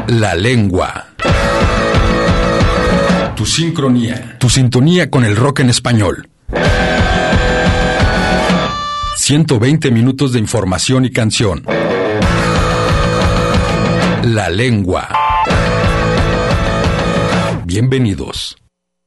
La lengua. Tu sincronía. Tu sintonía con el rock en español. 120 minutos de información y canción. La lengua. Bienvenidos.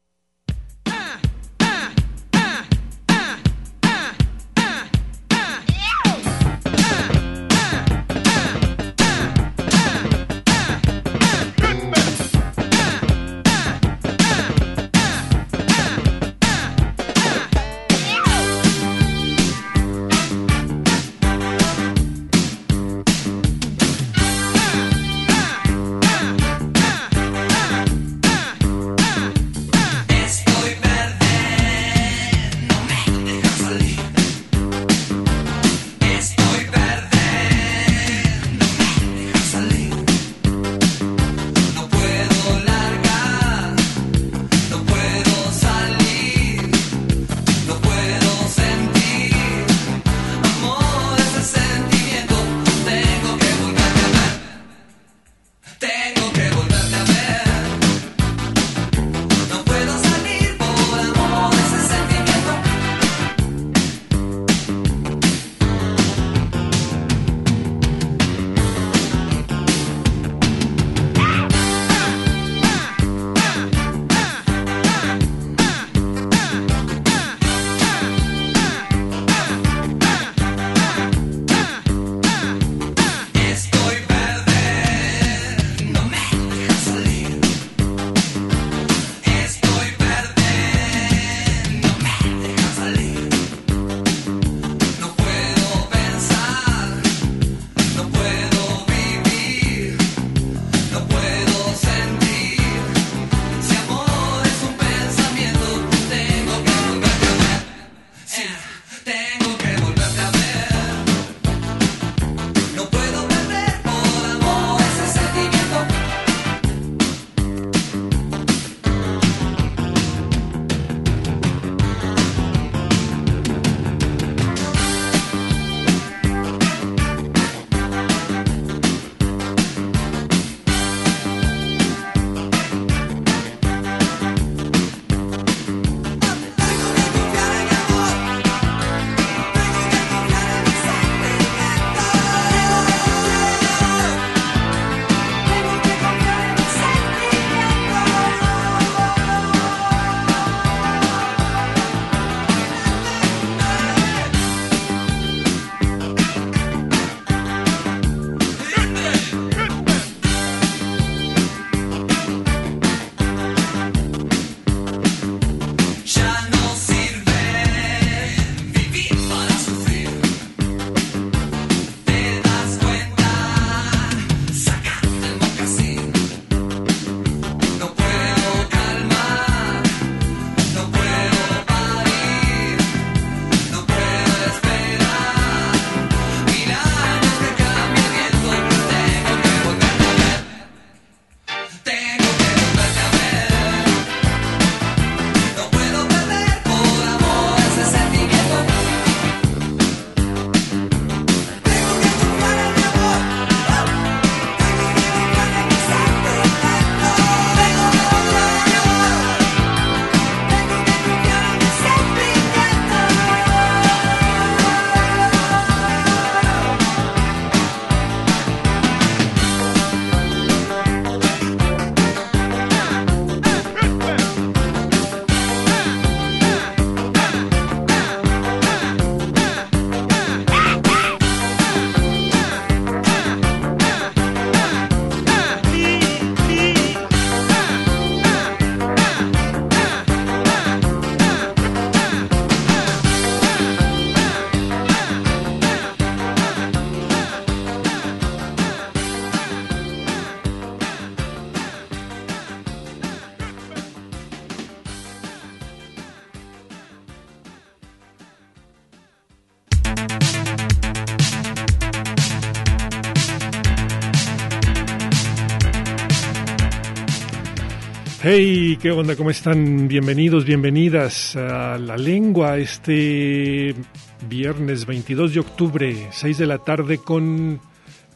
Hey, ¿qué onda? ¿Cómo están? Bienvenidos, bienvenidas a La Lengua, este viernes 22 de octubre, 6 de la tarde con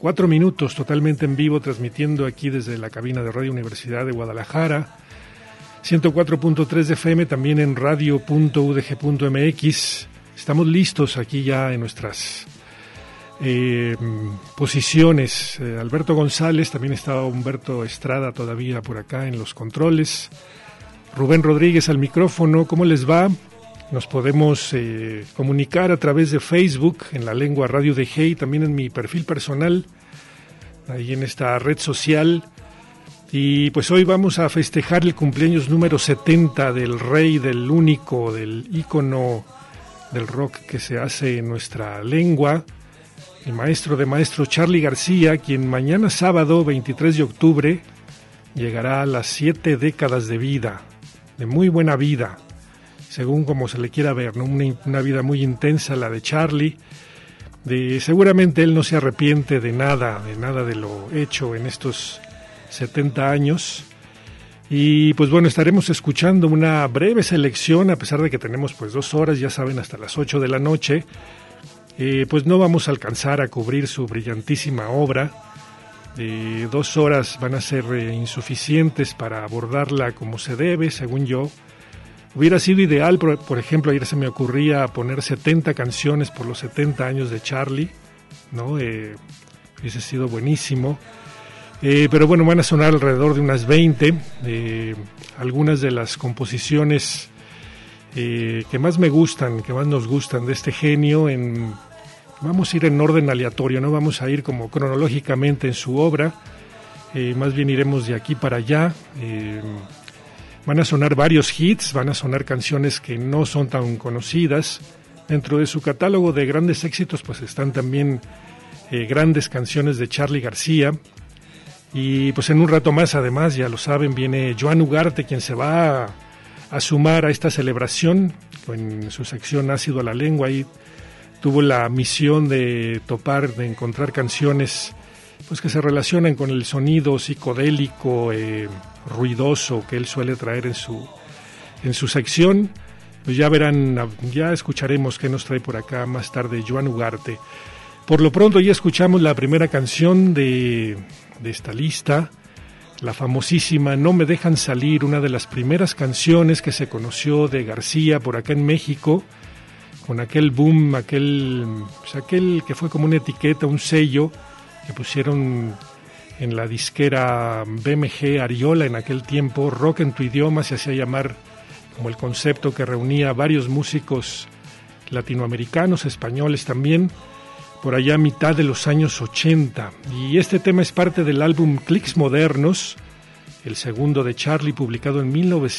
4 minutos totalmente en vivo, transmitiendo aquí desde la cabina de Radio Universidad de Guadalajara, 104.3 de FM, también en radio.udg.mx. Estamos listos aquí ya en nuestras posiciones. Alberto González, también está Humberto Estrada todavía por acá en los controles. Rubén Rodríguez al micrófono. ¿Cómo les va? Nos podemos comunicar a través de Facebook, en La Lengua Radio de Hey, también en mi perfil personal, ahí en esta red social. Y pues hoy vamos a festejar el cumpleaños número 70 del rey, del único, del ícono del rock que se hace en nuestra lengua, el maestro de maestros Charly García, quien mañana sábado 23 de octubre llegará a las 7 décadas de vida, de muy buena vida, según como se le quiera ver, ¿no? Una vida muy intensa la de Charly. Seguramente él no se arrepiente de nada de lo hecho en estos 70 años. Y pues bueno, estaremos escuchando una breve selección, a pesar de que tenemos pues 2 horas, ya saben, hasta las 8 de la noche. Pues no vamos a alcanzar a cubrir su brillantísima obra. 2 horas van a ser insuficientes para abordarla como se debe, según yo. Hubiera sido ideal, por ejemplo, ayer se me ocurría poner 70 canciones por los 70 años de Charly, ¿no? Hubiese sido buenísimo. Pero bueno, van a sonar alrededor de unas 20. Algunas de las composiciones que más me gustan, que más nos gustan de este genio, vamos a ir en orden aleatorio, no vamos a ir como cronológicamente en su obra, más bien iremos de aquí para allá. Van a sonar varios hits, van a sonar canciones que no son tan conocidas. Dentro de su catálogo de grandes éxitos pues están también grandes canciones de Charly García. Y pues en un rato más, además, ya lo saben, viene Joan Ugarte, quien se va a sumar a esta celebración en su sección Ácido a la Lengua. Ahí tuvo la misión de encontrar canciones pues que se relacionan con el sonido psicodélico, ruidoso que él suele traer en su sección. Pues ya verán, ya escucharemos qué nos trae por acá más tarde Joan Ugarte. Por lo pronto ya escuchamos la primera canción de esta lista, la famosísima No me dejan salir, una de las primeras canciones que se conoció de García por acá en México, con aquel boom, aquel que fue como una etiqueta, un sello que pusieron en la disquera BMG Ariola en aquel tiempo. Rock en tu idioma se hacía llamar como el concepto, que reunía a varios músicos latinoamericanos, españoles también, por allá a mitad de los años 80. Y este tema es parte del álbum Clics Modernos, el segundo de Charly, publicado en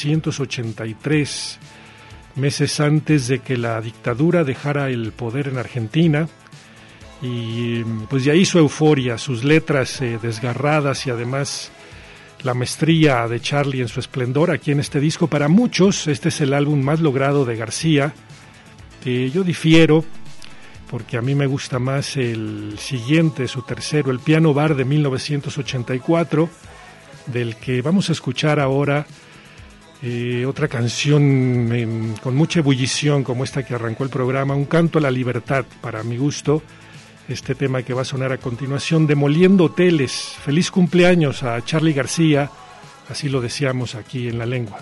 1983, meses antes de que la dictadura dejara el poder en Argentina. Y pues de ahí su euforia, sus letras desgarradas y además la maestría de Charly en su esplendor aquí en este disco. Para muchos este es el álbum más logrado de García. Yo difiero, porque a mí me gusta más el siguiente, su tercero, El Piano Bar de 1984, del que vamos a escuchar ahora otra canción con mucha ebullición como esta que arrancó el programa, Un canto a la libertad, para mi gusto. Este tema que va a sonar a continuación, Demoliendo Hoteles. Feliz cumpleaños a Charly García, así lo deseamos aquí en La Lengua.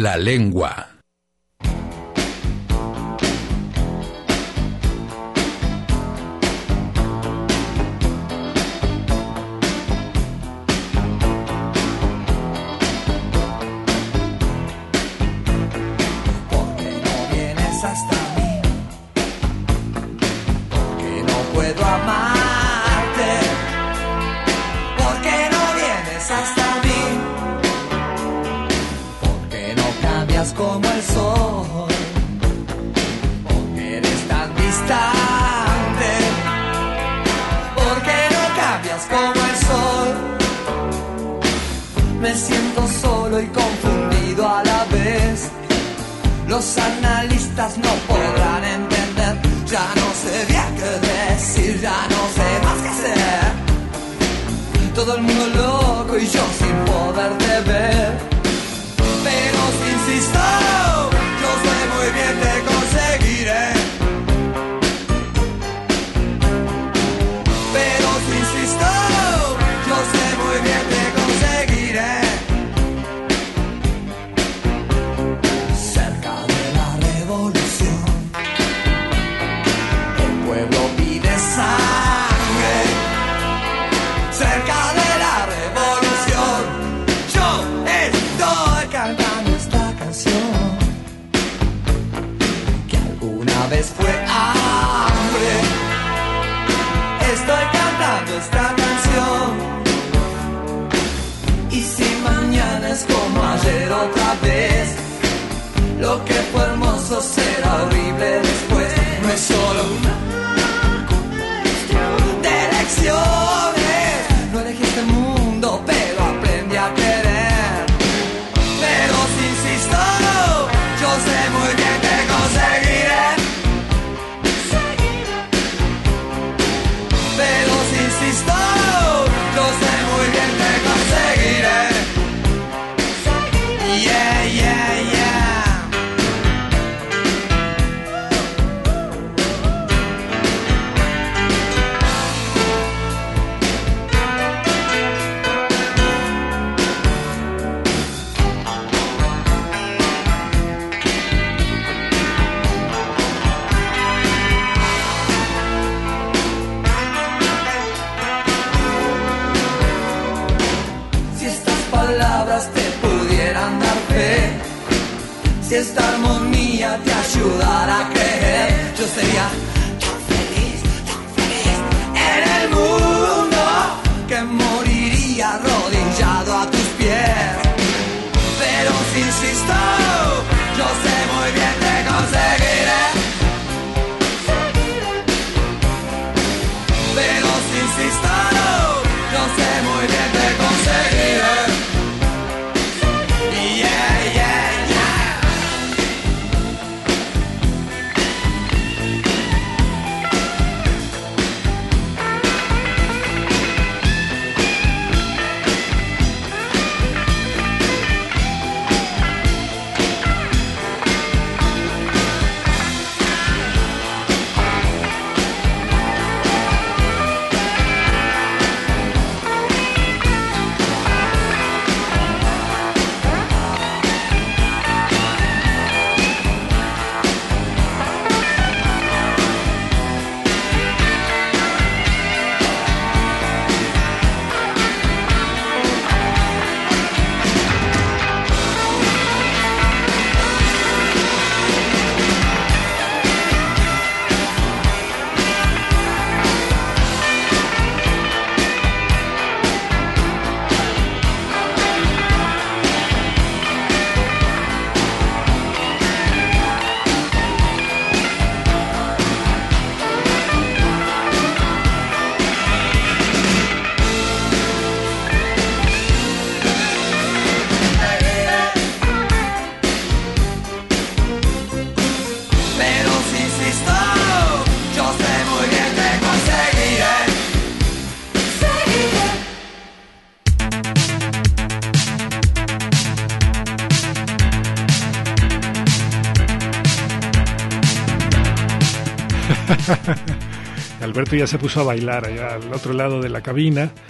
La lengua. Como el sol, porque eres tan distante, porque no cambias como el sol. Me siento solo y confundido a la vez. Los analistas no podrán entender. Ya no sé bien qué decir, ya no sé más qué hacer. Todo el mundo loco y yo sin poderte ver. Pero si insisto, yo sé muy bien te conseguiré. Pero si insisto, yo sé muy bien te conseguiré. Cerca de la revolución, el pueblo pide sangre. Cerca de la revolución, yo estoy cantando esta canción que alguna vez fue hambre. Estoy cantando esta canción, y si mañana es como ayer otra vez, lo que fue hermoso será horrible después. No es solo una cuestión de elecciones. No elegí este mundo, pero aprendí a querer. Pero si insisto, yo sé muy bien que conseguiré. Pero si insisto, yo sé muy bien que conseguiré. Yeah, yeah, yeah. Te pudieran dar fe, si esta armonía te ayudara a creer, yo sería tan feliz en el mundo, que moriría arrodillado a tus pies. Pero si insisto, yo sé muy bien te conseguiré. Pero si insisto, yo sé muy bien te conseguiré. Alberto ya se puso a bailar allá al otro lado de la cabina.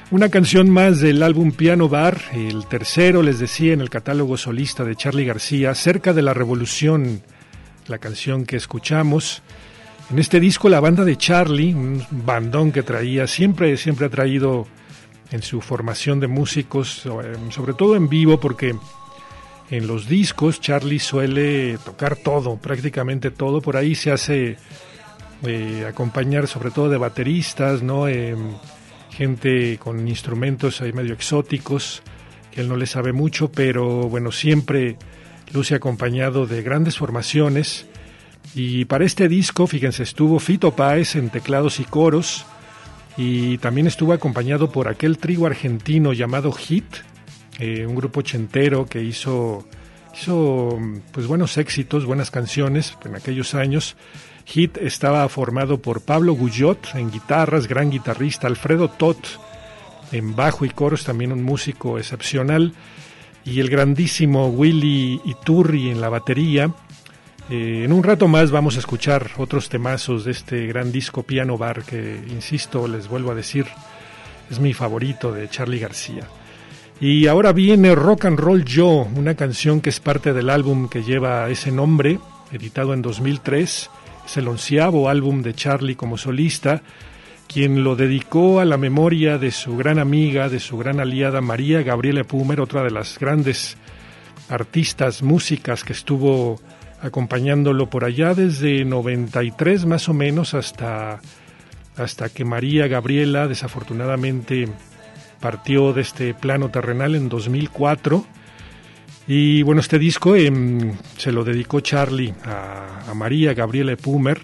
Una canción más del álbum Piano Bar, el tercero, les decía, en el catálogo solista de Charly García, Cerca de la Revolución, la canción que escuchamos. En este disco la banda de Charly, un bandón que traía, siempre ha traído en su formación de músicos, sobre todo en vivo, porque en los discos Charly suele tocar todo, prácticamente todo. Por ahí se hace acompañar sobre todo de bateristas, ¿no? Gente con instrumentos ahí medio exóticos, que él no le sabe mucho, pero bueno, siempre luce acompañado de grandes formaciones. Y para este disco, fíjense, estuvo Fito Páez en teclados y coros, y también estuvo acompañado por aquel trío argentino llamado Hit, un grupo ochentero que hizo pues buenos éxitos, buenas canciones en aquellos años. Hit estaba formado por Pablo Guyot en guitarras, gran guitarrista, Alfredo Tot en bajo y coros, también un músico excepcional, y el grandísimo Willy Iturri en la batería. En un rato más vamos a escuchar otros temazos de este gran disco Piano Bar, que, insisto, les vuelvo a decir, es mi favorito de Charly García. Y ahora viene Rock and Roll Yo, una canción que es parte del álbum que lleva ese nombre, editado en 2003. Es el 11º álbum de Charly como solista, quien lo dedicó a la memoria de su gran amiga, de su gran aliada María Gabriela Epumer, otra de las grandes artistas, músicas que estuvo acompañándolo por allá desde 93 más o menos hasta que María Gabriela desafortunadamente partió de este plano terrenal en 2004. Y bueno, este disco se lo dedicó Charly a María Gabriela Epumer.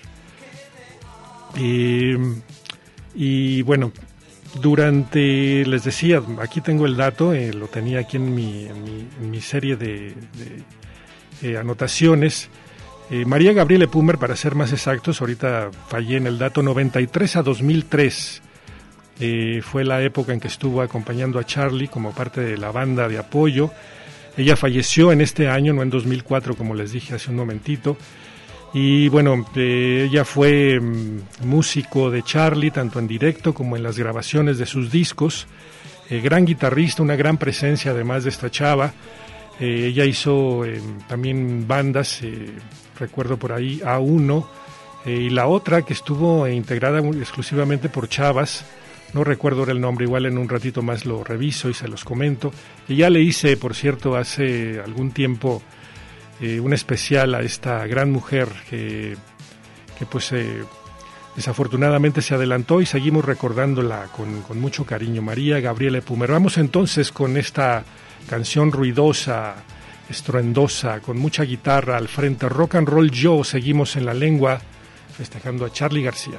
Y bueno, les decía, aquí tengo el dato, lo tenía aquí en mi serie de anotaciones. María Gabriela Epumer, para ser más exactos, ahorita fallé en el dato, 93 a 2003. Fue la época en que estuvo acompañando a Charly como parte de la banda de apoyo. Ella falleció en este año, no en 2004, como les dije hace un momentito. Y bueno, ella fue músico de Charly, tanto en directo como en las grabaciones de sus discos. Gran guitarrista, una gran presencia además de esta chava. Ella hizo también bandas, recuerdo por ahí A1, y la otra que estuvo integrada exclusivamente por chavas, no recuerdo ahora el nombre, igual en un ratito más lo reviso y se los comento. Y ya le hice, por cierto, hace algún tiempo un especial a esta gran mujer que pues desafortunadamente se adelantó, y seguimos recordándola con mucho cariño, María Gabriela Epumer. Vamos entonces con esta canción ruidosa, estruendosa, con mucha guitarra al frente, Rock and Roll Yo. Seguimos en la lengua festejando a Charly García.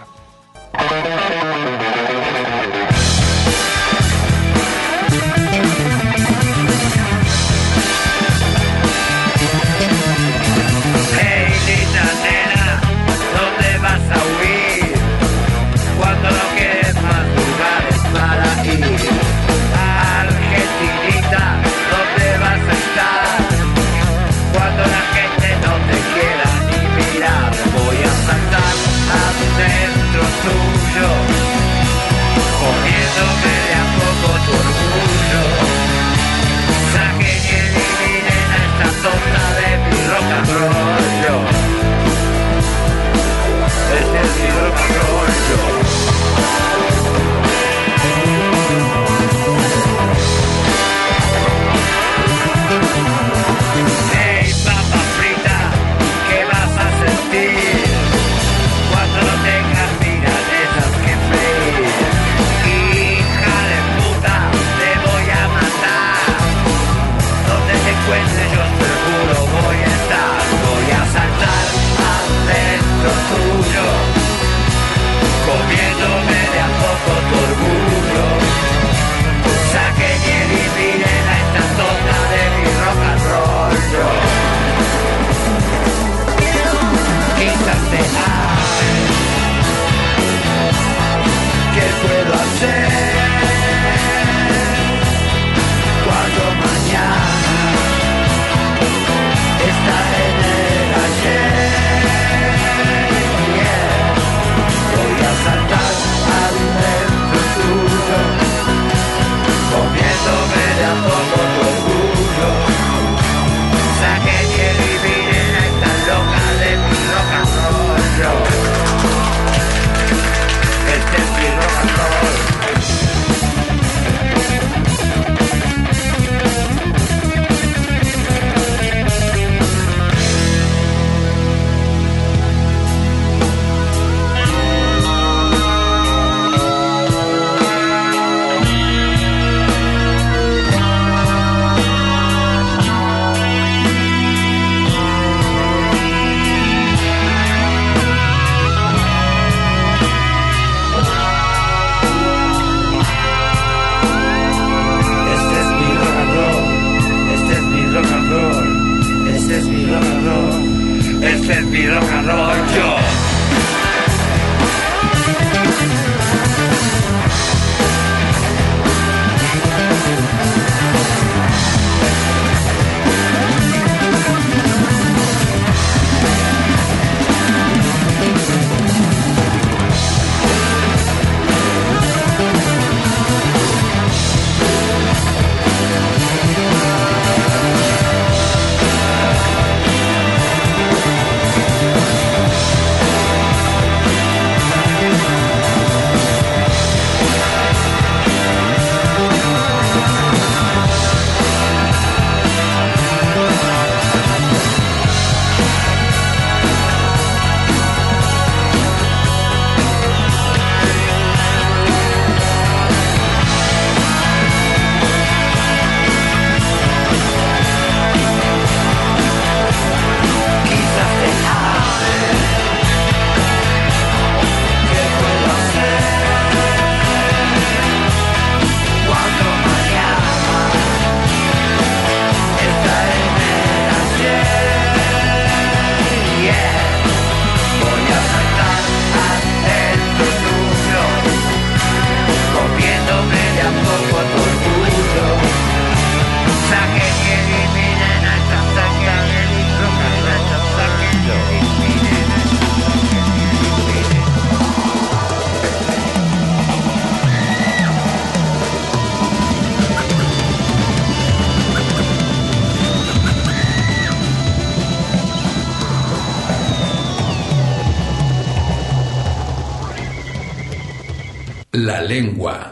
Voy a saltar adentro tuyo. lengua.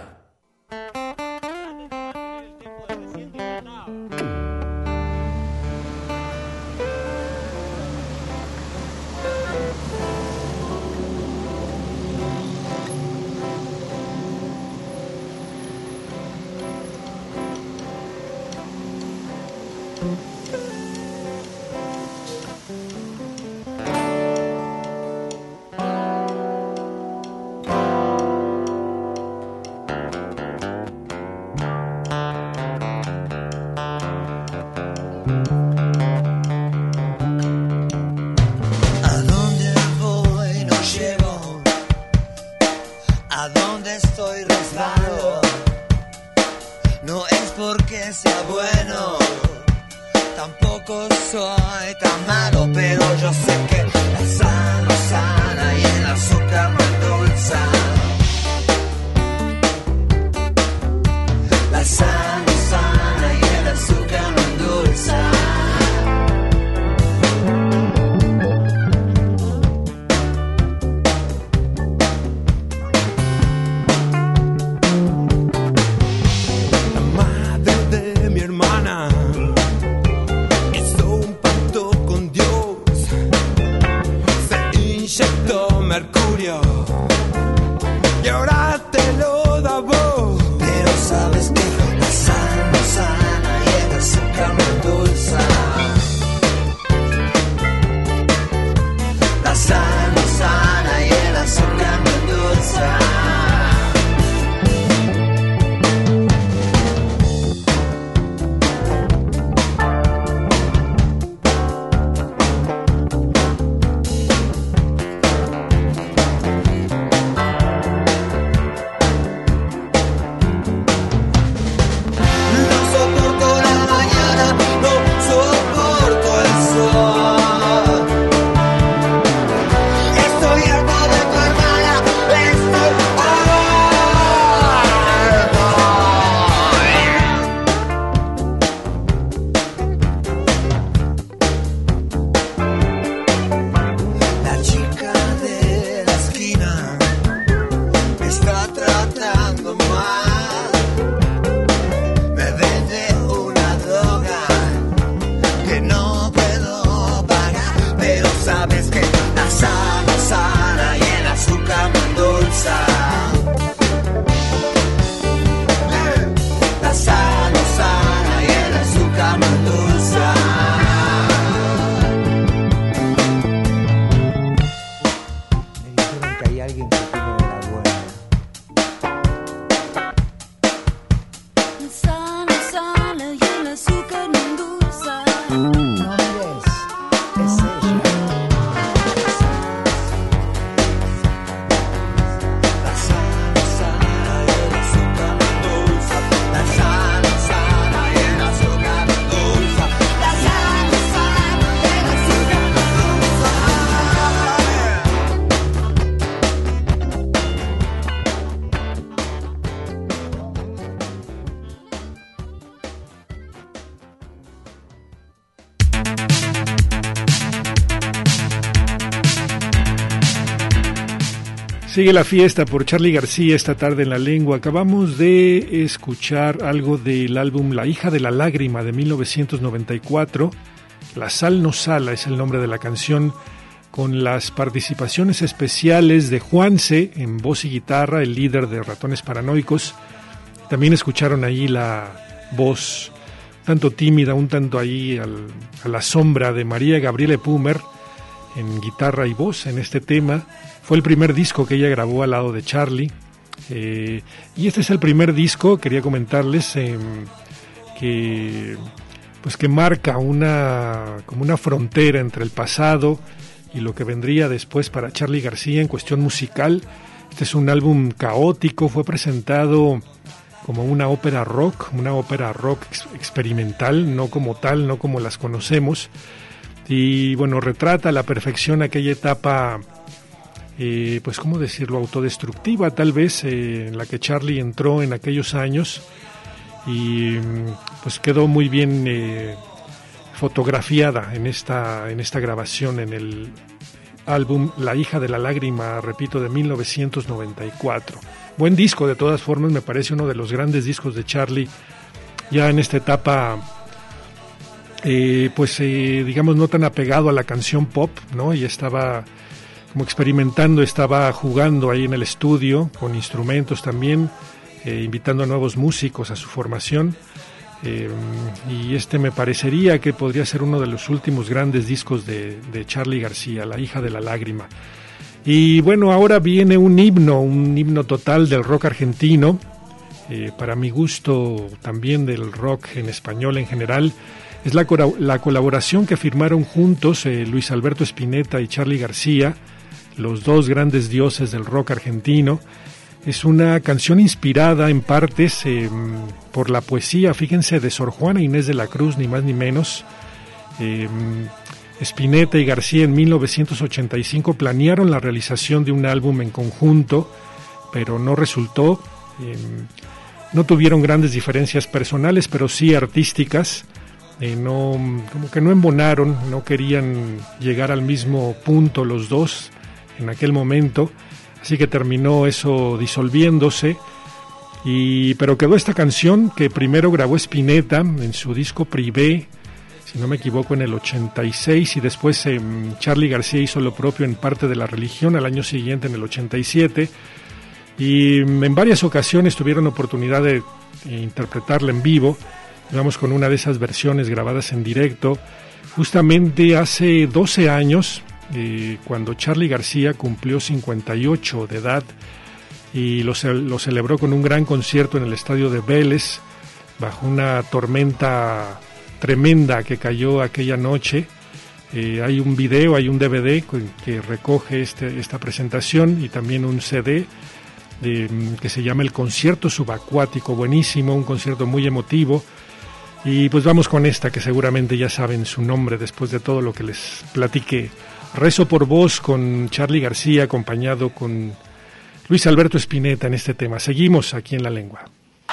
Sigue la fiesta por Charly García esta tarde en La Lengua. Acabamos de escuchar algo del álbum La hija de la lágrima de 1994. La sal no sala es el nombre de la canción, con las participaciones especiales de Juanse en voz y guitarra, el líder de Ratones Paranoicos. También escucharon ahí la voz tanto tímida, un tanto ahí a la sombra de María Gabriela Pumer en guitarra y voz en este tema. Fue el primer disco que ella grabó al lado de Charly, y este es el primer disco, quería comentarles, que marca como una frontera entre el pasado y lo que vendría después para Charly García en cuestión musical. Este es un álbum caótico, fue presentado como una ópera rock experimental, no como tal, no como las conocemos, y bueno, retrata a la perfección aquella etapa, pues cómo decirlo, autodestructiva tal vez, en la que Charly entró en aquellos años, y pues quedó muy bien fotografiada en esta grabación, en el álbum La hija de la lágrima, repito, de 1994. Buen disco, de todas formas, me parece uno de los grandes discos de Charly, ya en esta etapa, digamos, no tan apegado a la canción pop, ¿no? Y estaba como experimentando, estaba jugando ahí en el estudio, con instrumentos también, invitando a nuevos músicos a su formación. Y me parecería que podría ser uno de los últimos grandes discos de Charly García, La hija de la lágrima. Y bueno, ahora viene un himno total del rock argentino, para mi gusto también del rock en español en general. Es la colaboración que firmaron juntos Luis Alberto Spinetta y Charly García, los dos grandes dioses del rock argentino. Es una canción inspirada en partes por la poesía, fíjense, de Sor Juana Inés de la Cruz, ni más ni menos. Spinetta y García en 1985 planearon la realización de un álbum en conjunto, pero no resultó. No tuvieron grandes diferencias personales, pero sí artísticas. Como que no embonaron, no querían llegar al mismo punto los dos en aquel momento, así que terminó eso disolviéndose. Pero quedó esta canción que primero grabó Spinetta en su disco Privé, si no me equivoco, en el 86, y después Charly García hizo lo propio en Parte de la Religión al año siguiente, en el 87, y en varias ocasiones tuvieron oportunidad de interpretarla en vivo. Vamos con una de esas versiones grabadas en directo, justamente hace 12 años, cuando Charly García cumplió 58 de edad, y lo celebró con un gran concierto en el estadio de Vélez, bajo una tormenta tremenda que cayó aquella noche. Hay un video, hay un DVD que recoge esta presentación, y también un CD que se llama El Concierto Subacuático, buenísimo, un concierto muy emotivo. Y pues vamos con esta, que seguramente ya saben su nombre después de todo lo que les platiqué. Rezo por vos, con Charly García, acompañado con Luis Alberto Spinetta en este tema. Seguimos aquí en La Lengua.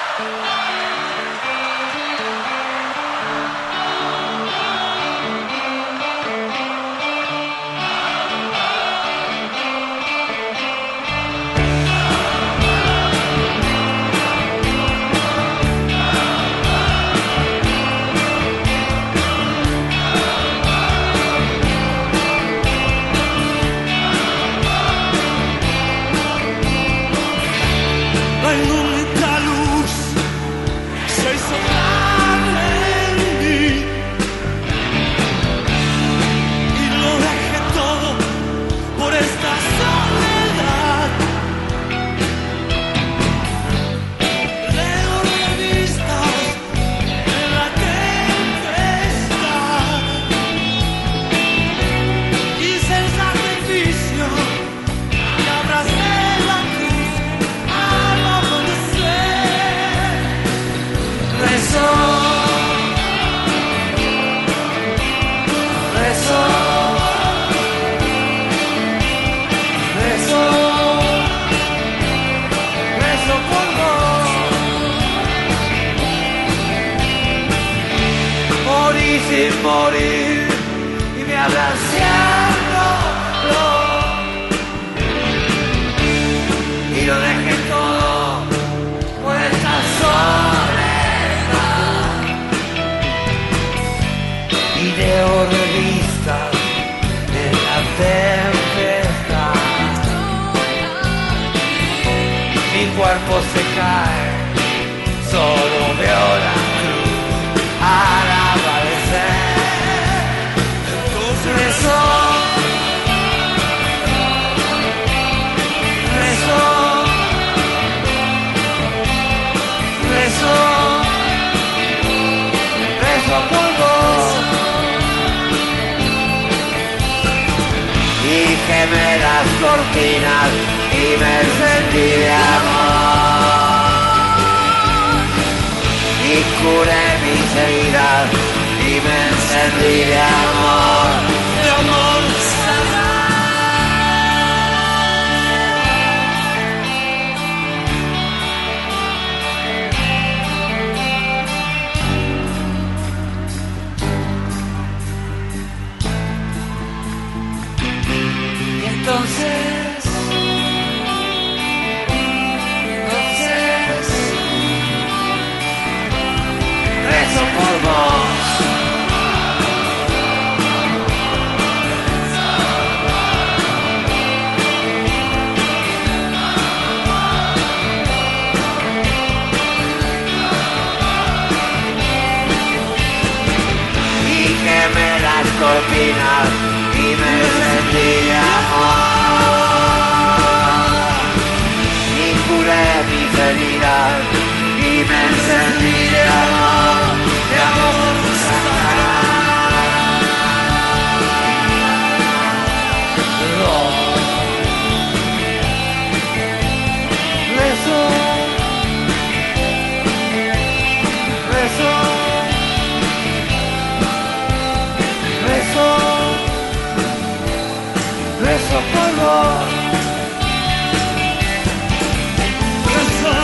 Sin morir, y me abraciando y lo dejé todo por esta soledad. Video revistas en la tempestad, mi cuerpo se cae, solo veo la cruz al amanecer. Rezo, rezo, rezo, rezo por vos. Y quemé las cortinas y me encendí de amor. Y curé mis heridas y me encendí de amor. De amor y entonces cortinas y me sentía y curé mis heridas y me sentía de amor rezo por vos, rezo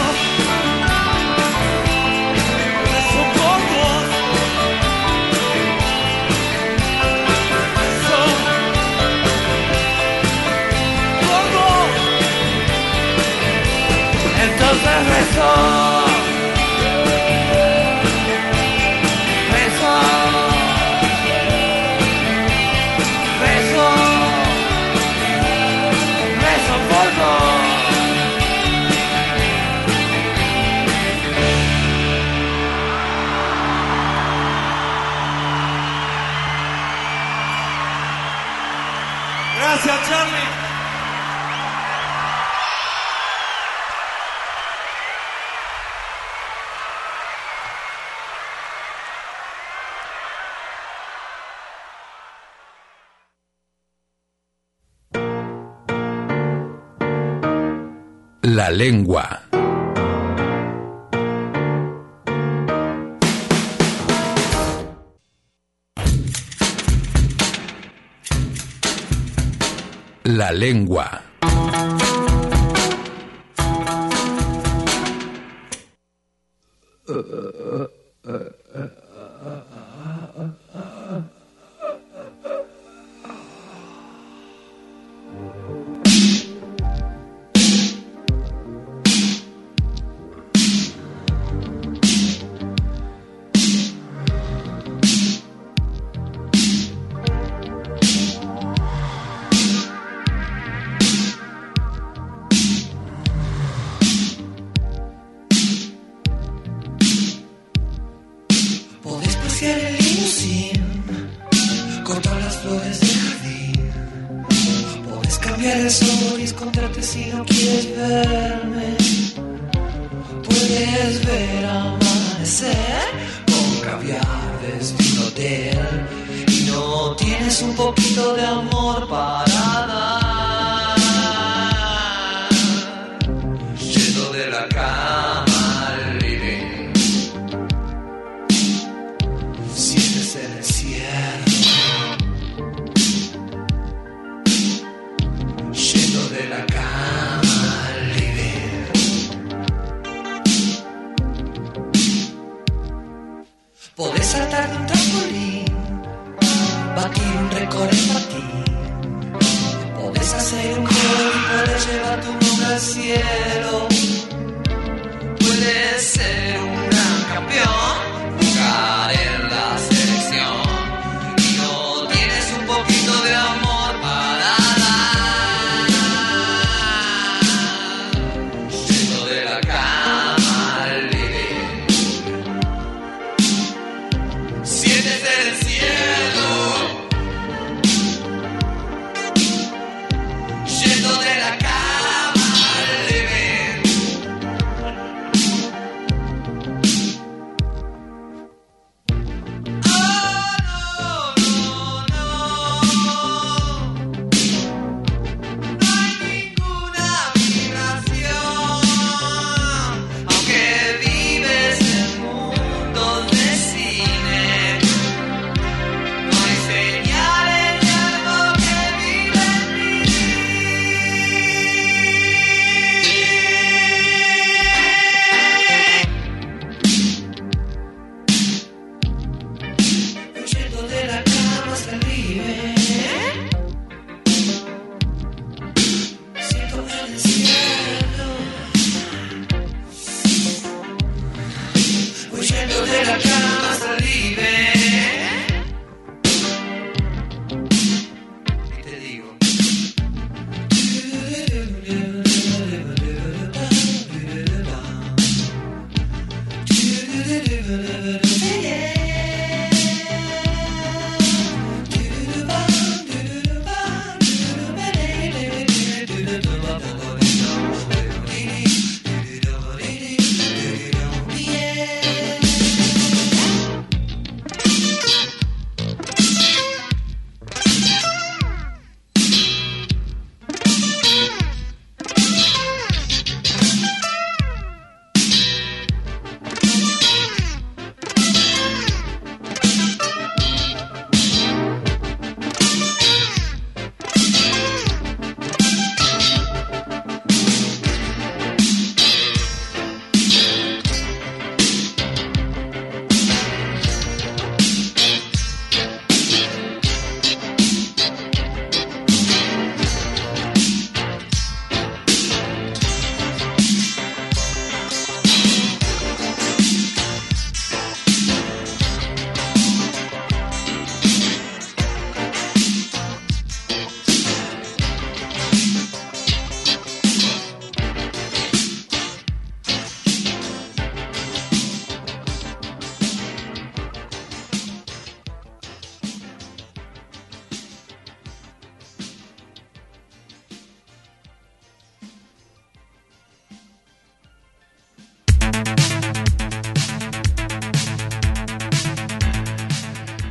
por vos, rezo por vos, entonces rezo. Gracias, Charlie. La lengua. La lengua.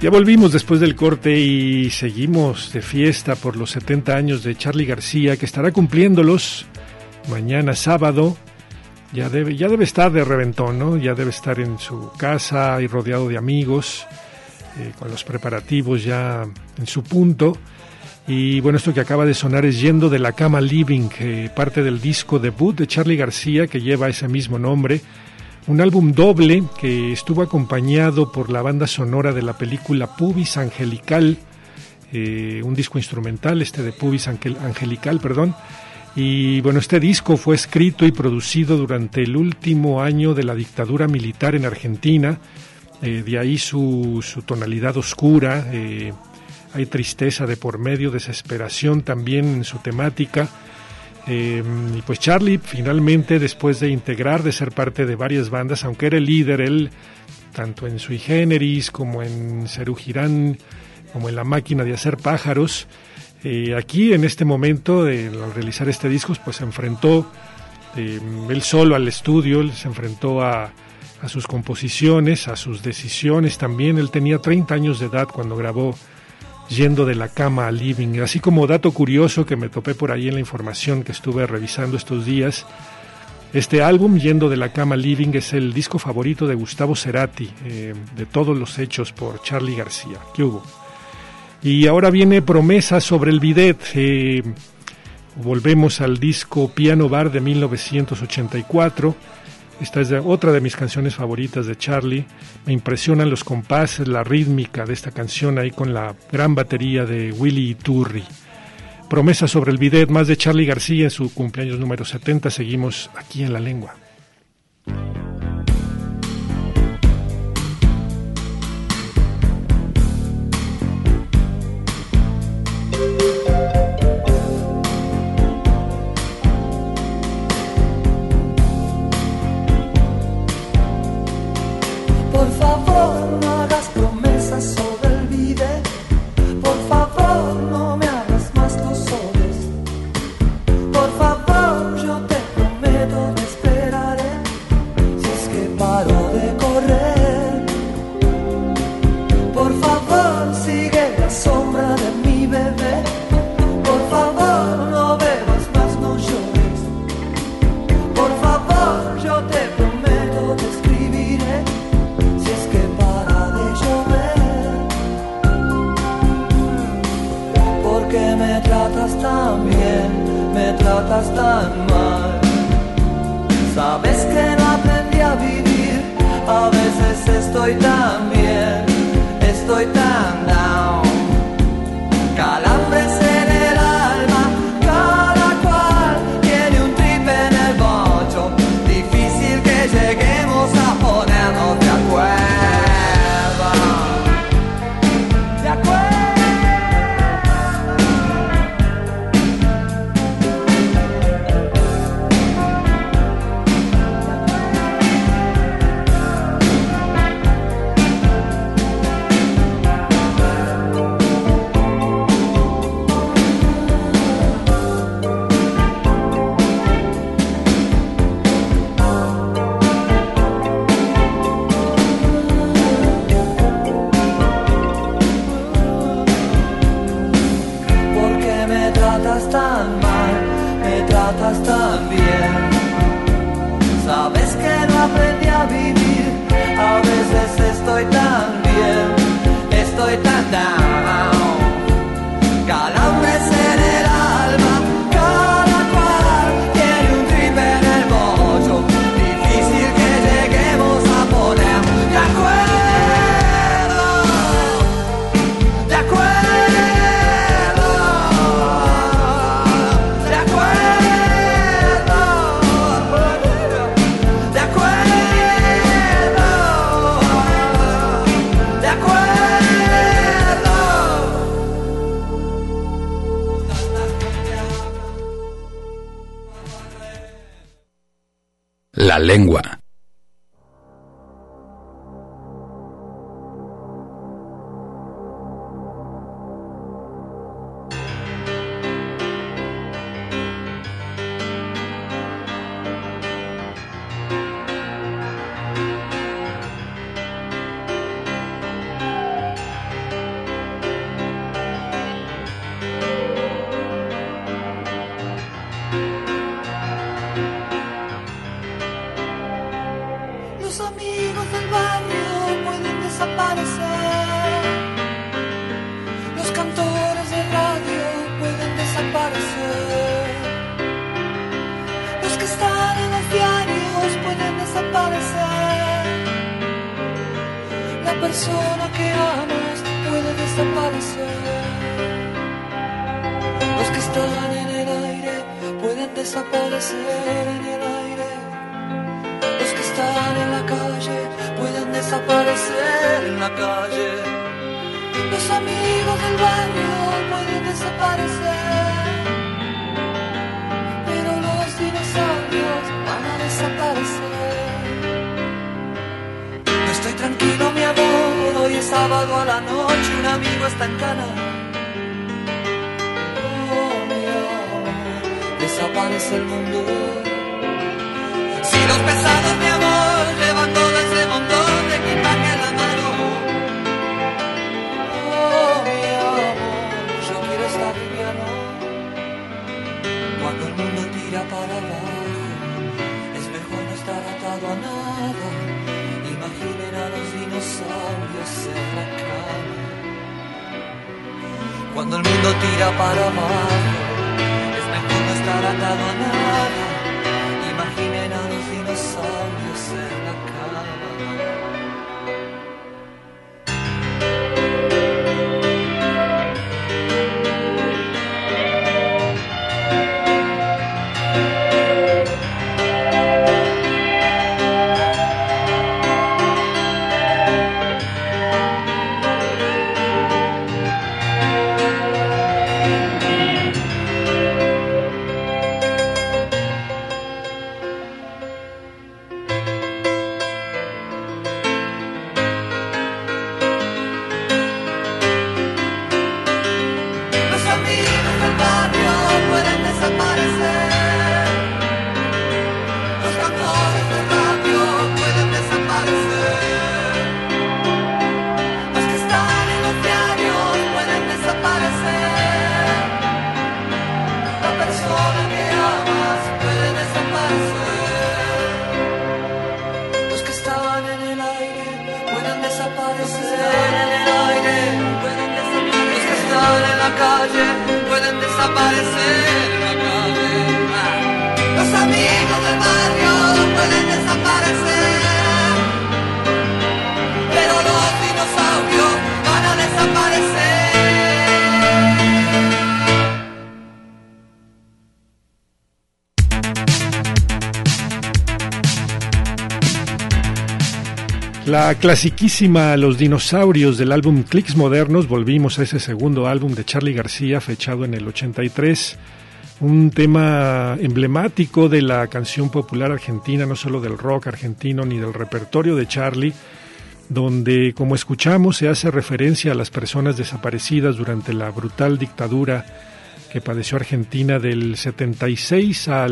Ya volvimos después del corte y seguimos de fiesta por los 70 años de Charly García, que estará cumpliéndolos mañana sábado. Ya debe estar de reventón, ¿no? Ya debe estar en su casa y rodeado de amigos, con los preparativos ya en su punto. Y bueno, esto que acaba de sonar es Yendo de la Cama Living, parte del disco debut de Charly García, que lleva ese mismo nombre. Un álbum doble que estuvo acompañado por la banda sonora de la película Pubis Angelical, un disco instrumental, de Pubis Angelical, perdón. Y bueno, este disco fue escrito y producido durante el último año de la dictadura militar en Argentina, de ahí su tonalidad oscura, hay tristeza de por medio, desesperación también en su temática. Y pues Charly finalmente, después de ser parte de varias bandas, aunque era el líder, él tanto en Sui Generis como en Serú Girán, como en La Máquina de Hacer Pájaros, aquí en este momento, al realizar este disco, pues se enfrentó él solo al estudio, él se enfrentó a sus composiciones, a sus decisiones también. Él tenía 30 años de edad cuando grabó Yendo de la Cama a Living. Así como dato curioso que me topé por ahí en la información que estuve revisando estos días, este álbum, Yendo de la Cama a Living, es el disco favorito de Gustavo Cerati, de todos los hechos por Charly García. ¿Qué hubo? Y ahora viene Promesa sobre el bidet. Volvemos al disco Piano Bar de 1984. Esta es otra de mis canciones favoritas de Charly. Me impresionan los compases, la rítmica de esta canción ahí con la gran batería de Willy Iturri. Promesa sobre el bidet, más de Charly García en su cumpleaños número 70. Seguimos aquí en La Lengua. La Lengua. Los amigos del barrio pueden desaparecer. Los cantores de radio pueden desaparecer. Los que están en los diarios pueden desaparecer. La persona que amas puede desaparecer. Los que están en el aire pueden desaparecer en el aire. Los que están en la calle pueden desaparecer en la calle. Los amigos del barrio pueden desaparecer, pero los dinosaurios van a desaparecer. No estoy tranquilo, mi amor, hoy es sábado a la noche, un amigo está en cana. Oh, mi amor, desaparece el mundo. Si los pesados, mi amor, llevan todo ese montón de equipaje en la mano. Oh, mi amor, yo quiero estar liviano. Cuando el mundo tira para abajo, es mejor no estar atado a nada. Imaginen a los dinosaurios en la cama. Cuando el mundo tira para abajo, es mejor no estar atado a nada. Imaginen a los dinosaurios en la cama. La clasiquísima Los Dinosaurios del álbum Clics Modernos. Volvimos a ese segundo álbum de Charly García, fechado en el 83. Un tema emblemático de la canción popular argentina, no solo del rock argentino ni del repertorio de Charly, donde, como escuchamos, se hace referencia a las personas desaparecidas durante la brutal dictadura que padeció Argentina del 76 a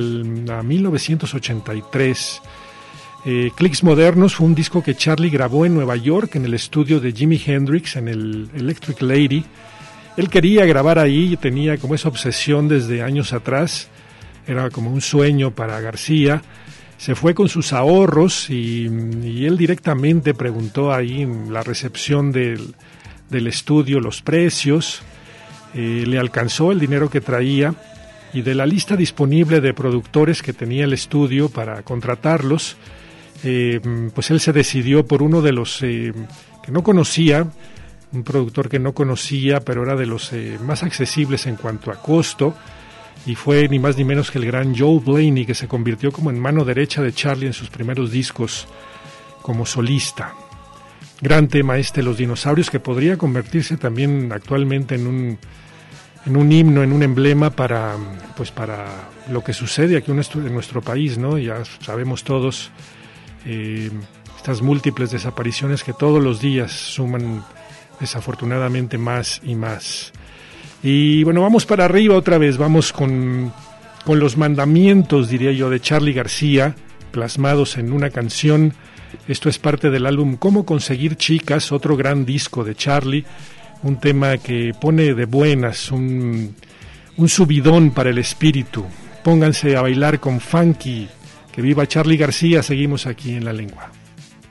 1983. Clics Modernos fue un disco que Charly grabó en Nueva York, en el estudio de Jimi Hendrix, en el Electric Lady. Él quería grabar ahí y tenía como esa obsesión desde años atrás. Era como un sueño para García. Se fue con sus ahorros y él directamente preguntó ahí en la recepción del estudio los precios. Le alcanzó el dinero que traía, y de la lista disponible de productores que tenía el estudio para contratarlos, pues él se decidió por uno de los que no conocía, un productor que no conocía, pero era de los más accesibles en cuanto a costo, y fue ni más ni menos que el gran Joe Blaney, que se convirtió como en mano derecha de Charly en sus primeros discos como solista. Gran tema Los Dinosaurios, que podría convertirse también actualmente en un himno, en un emblema para lo que sucede aquí en nuestro país, ¿no? Ya sabemos todos estas múltiples desapariciones que todos los días suman desafortunadamente más y más. Y bueno, vamos para arriba otra vez, vamos con los mandamientos, diría yo, de Charly García, plasmados en una canción. Esto es parte del álbum Cómo conseguir chicas, otro gran disco de Charly, un tema que pone de buenas, un subidón para el espíritu. Pónganse a bailar con Funky. Que viva Charly García, seguimos aquí en La Lengua.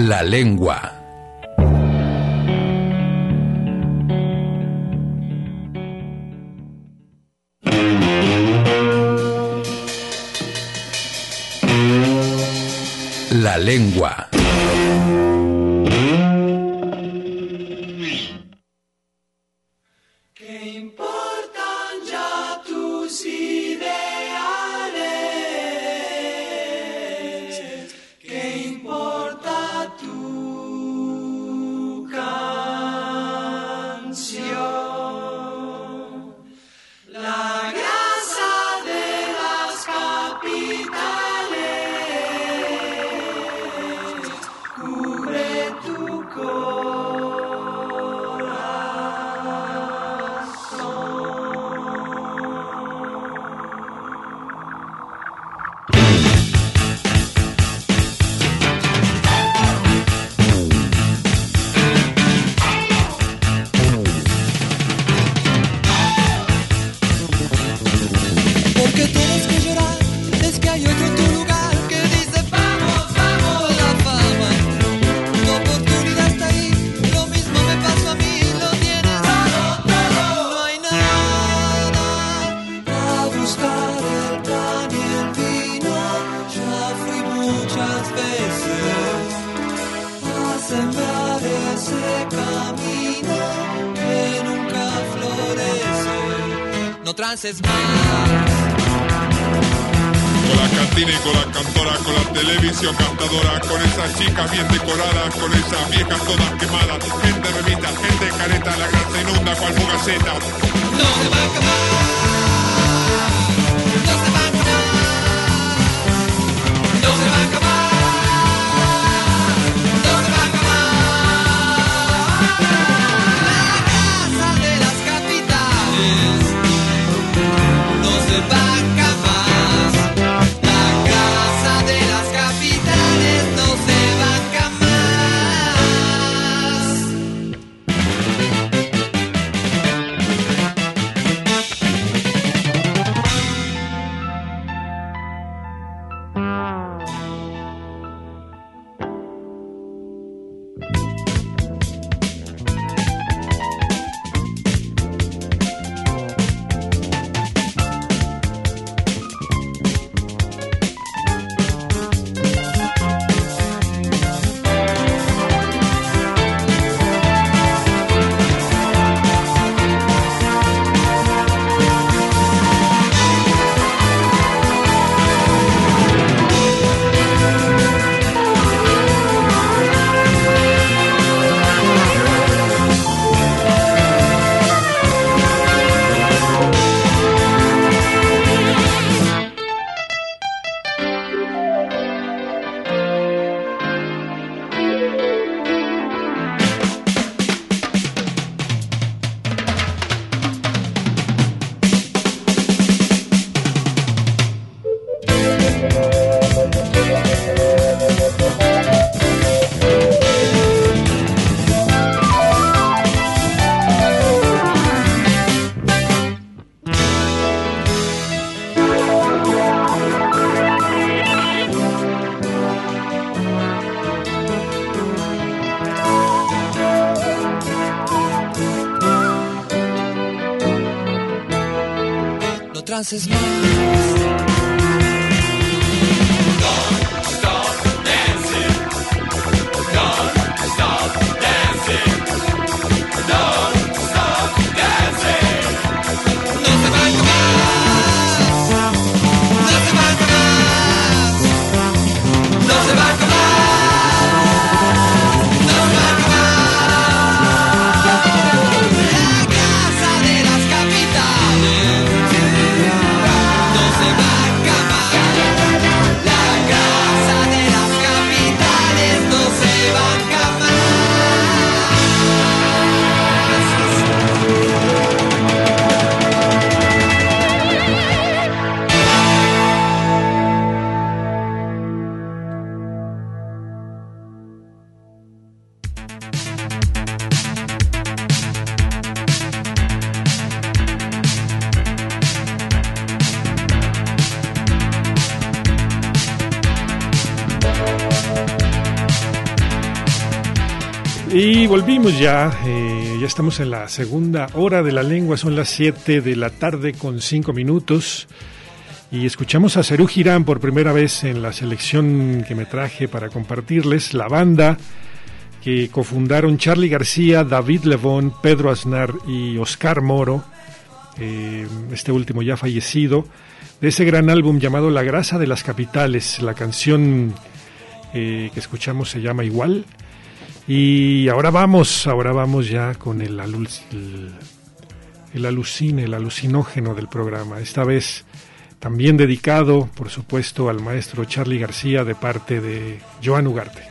La lengua. La lengua. ¿Qué importan ya tus ideales? ¿Qué importa tu canción? La grasa de las capitales cubre tu Porque tienes que llorar, es que hay otro en tu lugar que dice vamos, vamos, la fama. Tu oportunidad está ahí, lo mismo me pasó a mí, lo tienes todo, todo. No hay nada a buscar el pan y el vino. Ya fui muchas veces a sembrar ese camino que nunca florece. No trances más. Con la cantina y con la cantora, con la televisión cantadora, con esas chicas bien decoradas, con esas viejas todas quemadas, gente remita, gente careta, la grasa inunda cual fugaceta. No se va a acabar, no se va a acabar, no se va a acabar, no se va a acabar. La casa de las capitales no se va a acabar. La casa de las capitales no se va a trances más. Se va Y volvimos ya estamos en la segunda hora de la lengua, son las 7 de la tarde con 5 minutos y escuchamos a Serú Girán por primera vez en la selección que me traje para compartirles, la banda que cofundaron Charly García, David Lebón, Pedro Aznar y Oscar Moro, este último ya fallecido, de ese gran álbum llamado La Grasa de las Capitales. La canción que escuchamos se llama igual. Y ahora vamos ya con el alucinógeno del programa. Esta vez también dedicado, por supuesto, al maestro Charly García de parte de Joan Ugarte.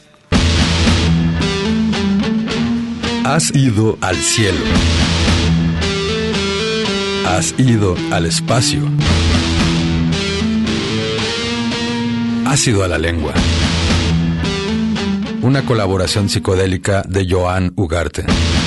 Has ido al cielo. Has ido al espacio. Has ido a la lengua. Una colaboración psicodélica de Joan Ugarte.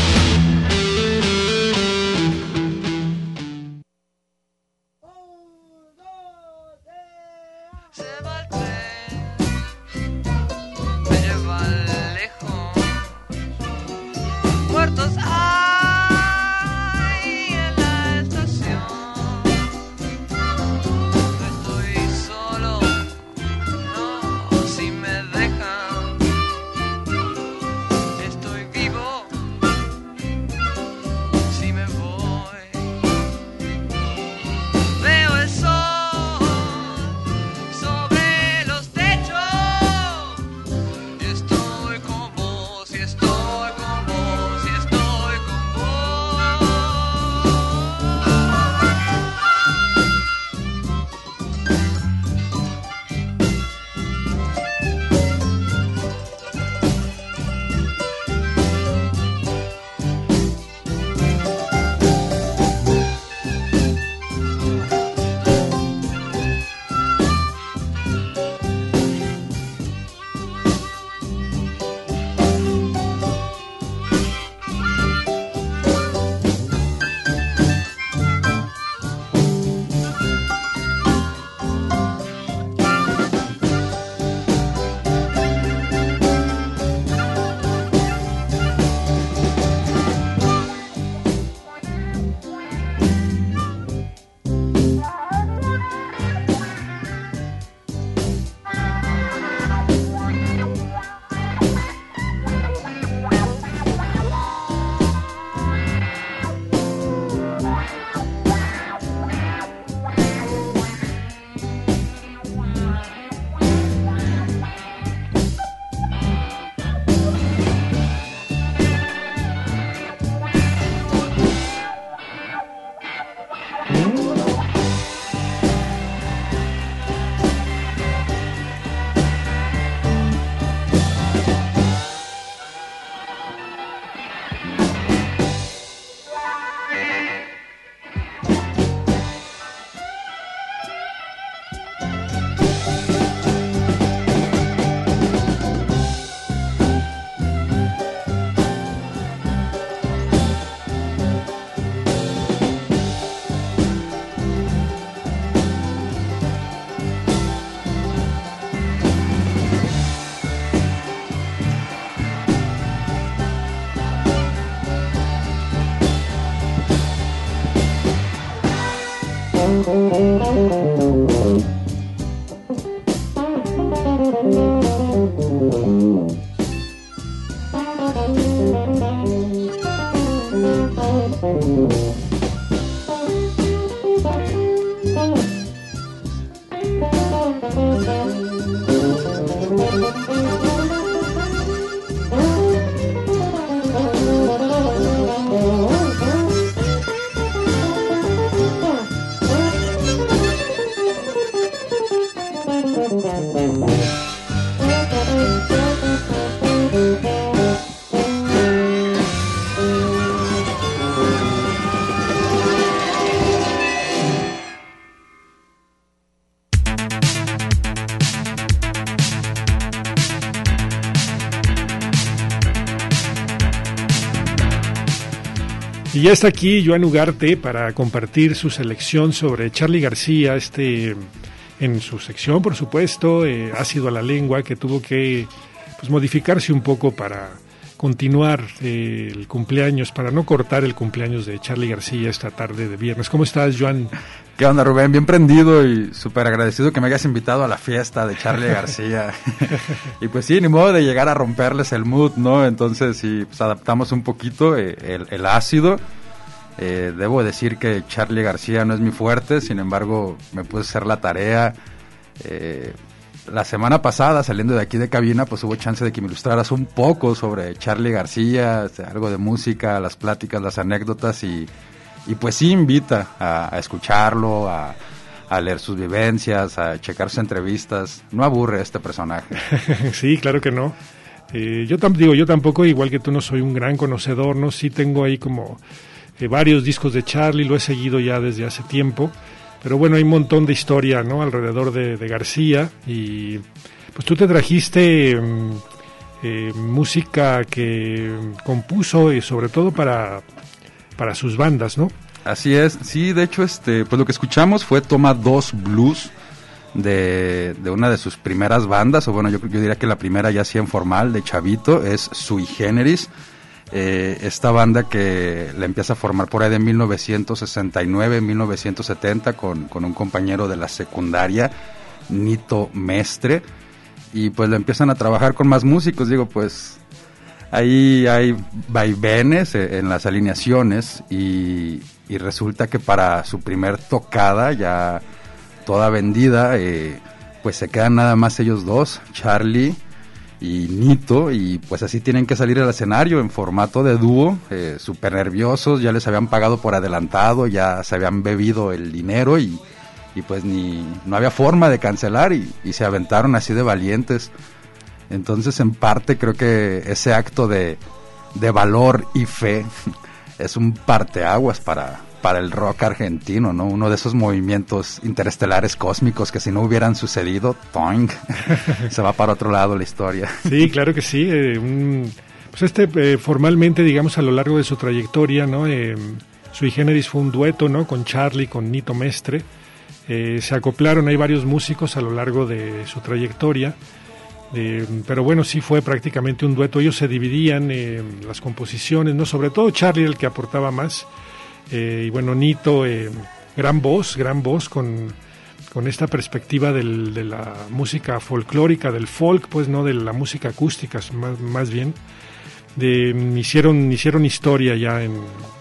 Y ya está aquí Joan Ugarte para compartir su selección sobre Charly García, en su sección, por supuesto, Ácido a la lengua, que tuvo que modificarse un poco para continuar el cumpleaños, para no cortar el cumpleaños de Charly García esta tarde de viernes. ¿Cómo estás, Joan? ¿Qué onda, Rubén? Bien prendido y súper agradecido que me hayas invitado a la fiesta de Charly García. Y pues sí, ni modo de llegar a romperles el mood, ¿no? Entonces sí, pues adaptamos un poquito el ácido. Debo decir que Charly García no es mi fuerte, sin embargo me puse a hacer la tarea. La semana pasada, saliendo de aquí de cabina, pues hubo chance de que me ilustraras un poco sobre Charly García, algo de música, las pláticas, las anécdotas y pues sí invita a escucharlo, a leer sus vivencias, a checar sus entrevistas. No aburre este personaje. Sí, claro que no. Yo tampoco, igual que tú, no soy un gran conocedor, ¿no? Sí tengo ahí como varios discos de Charly, lo he seguido ya desde hace tiempo. Pero bueno, hay un montón de historia, ¿no?, alrededor de García. Y pues tú te trajiste música que compuso y sobre todo para sus bandas, ¿no? Así es, sí, de hecho, pues lo que escuchamos fue Toma 2 Blues de una de sus primeras bandas, o bueno, yo diría que la primera ya así en formal, de chavito, es Sui Generis, esta banda que la empieza a formar por ahí de 1969, 1970, con un compañero de la secundaria, Nito Mestre, y pues la empiezan a trabajar con más músicos, digo, pues ahí hay vaivenes en las alineaciones y resulta que para su primer tocada, ya toda vendida, pues se quedan nada más ellos dos, Charly y Nito, y pues así tienen que salir al escenario en formato de dúo, súper nerviosos, ya les habían pagado por adelantado, ya se habían bebido el dinero y pues no había forma de cancelar y se aventaron así de valientes. Entonces, en parte, creo que ese acto de valor y fe es un parteaguas para el rock argentino, ¿no? Uno de esos movimientos interestelares cósmicos que si no hubieran sucedido, ¡toing!, se va para otro lado la historia. Sí, claro que sí. Pues formalmente, digamos, a lo largo de su trayectoria, ¿no? Sui Generis fue un dueto, ¿no?, con Charly, con Nito Mestre. Se acoplaron, hay varios músicos a lo largo de su trayectoria. Pero bueno, sí fue prácticamente un dueto. Ellos se dividían las composiciones, ¿no? Sobre todo Charly, el que aportaba más. Y bueno, Nito, gran voz con esta perspectiva de la música folclórica, del folk, pues no de la música acústica, más bien. Hicieron historia ya en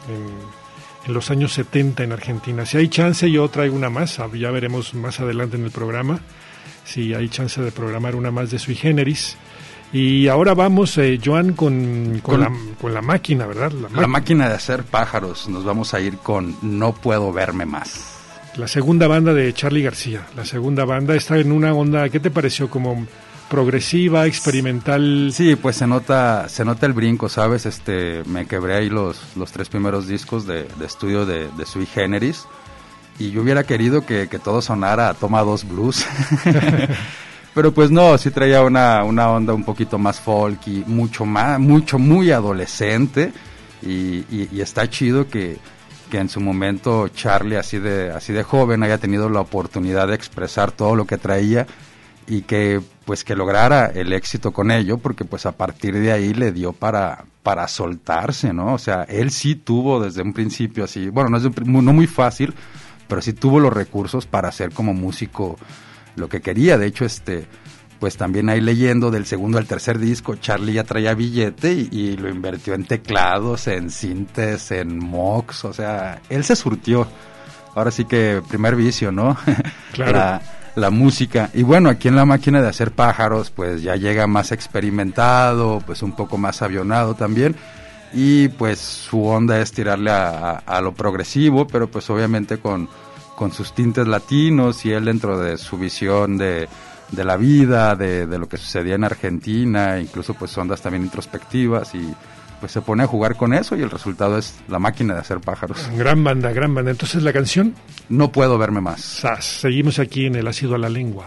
los años 70 en Argentina. Si hay chance, yo traigo una más, ya veremos más adelante en el programa. Sí, hay chance de programar una más de Sui Generis. Y ahora vamos, Joan, con la máquina, ¿verdad? La máquina de hacer pájaros. Nos vamos a ir con No Puedo Verme Más. La segunda banda de Charly García. La segunda banda está en una onda, ¿qué te pareció? Como progresiva, experimental. Sí, pues se nota el brinco, ¿sabes? Me quebré ahí los 3 primeros discos de estudio de Sui Generis. Y yo hubiera querido que todo sonara a Toma 2 Blues. Pero pues no, sí traía una onda un poquito más folky, muy adolescente. Y está chido que en su momento Charly, así de joven, haya tenido la oportunidad de expresar todo lo que traía y que lograra el éxito con ello, porque pues a partir de ahí le dio para soltarse, ¿no? O sea, él sí tuvo desde un principio así, bueno, no muy fácil, pero sí tuvo los recursos para hacer como músico lo que quería. De hecho, pues también ahí leyendo del segundo al tercer disco, Charly ya traía billete y lo invirtió en teclados, en sintes, en mocks, o sea, él se surtió. Ahora sí que primer vicio, ¿no? Claro. La música. Y bueno, aquí en La Máquina de Hacer Pájaros, pues ya llega más experimentado, pues un poco más avionado también. Y pues su onda es tirarle a lo progresivo, pero pues obviamente con sus tintes latinos, y él dentro de su visión de la vida, de lo que sucedía en Argentina, incluso pues ondas también introspectivas, y pues se pone a jugar con eso y el resultado es La Máquina de Hacer Pájaros. Gran banda. Entonces, ¿la canción? No Puedo Verme Más. Seguimos aquí en El Ácido a la Lengua.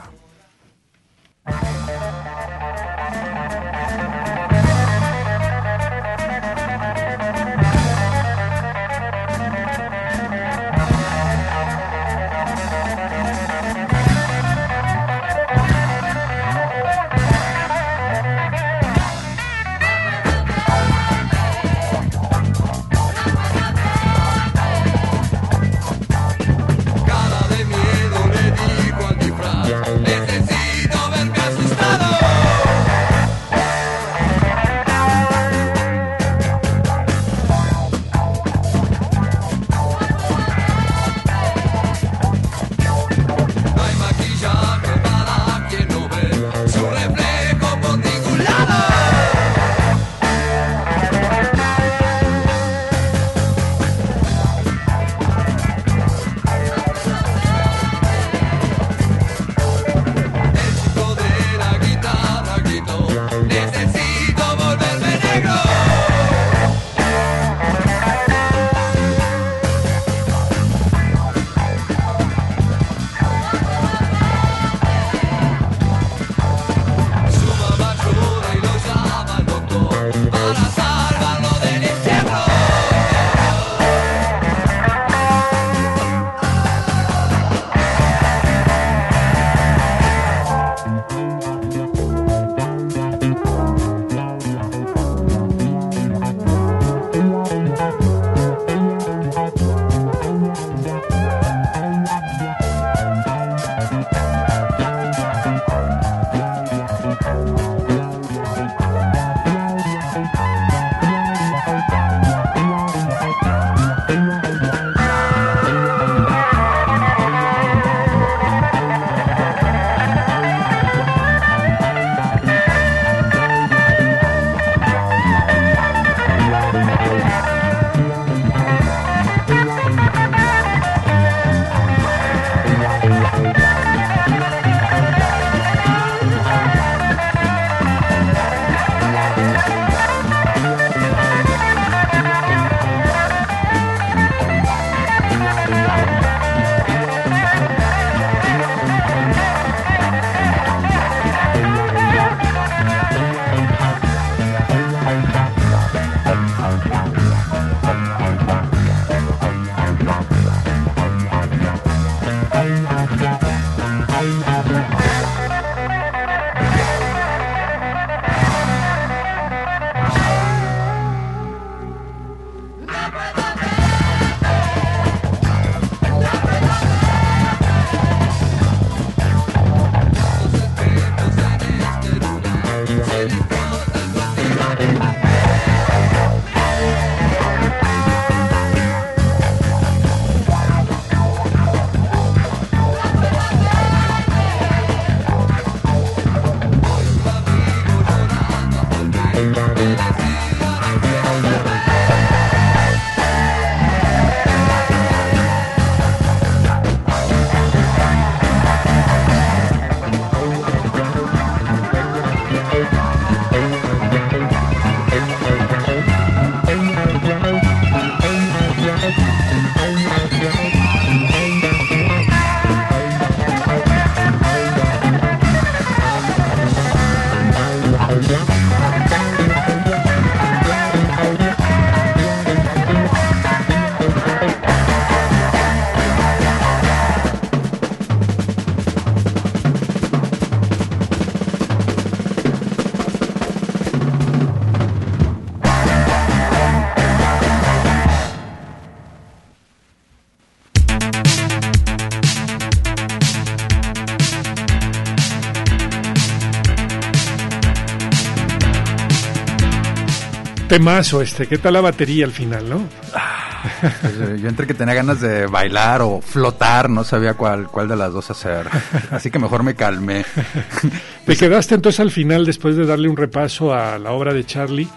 Temazo ¿qué tal la batería al final, no? Pues, yo entre que tenía ganas de bailar o flotar, no sabía cuál de las dos hacer, así que mejor me calmé. Te quedaste entonces al final, después de darle un repaso a la obra de Charly,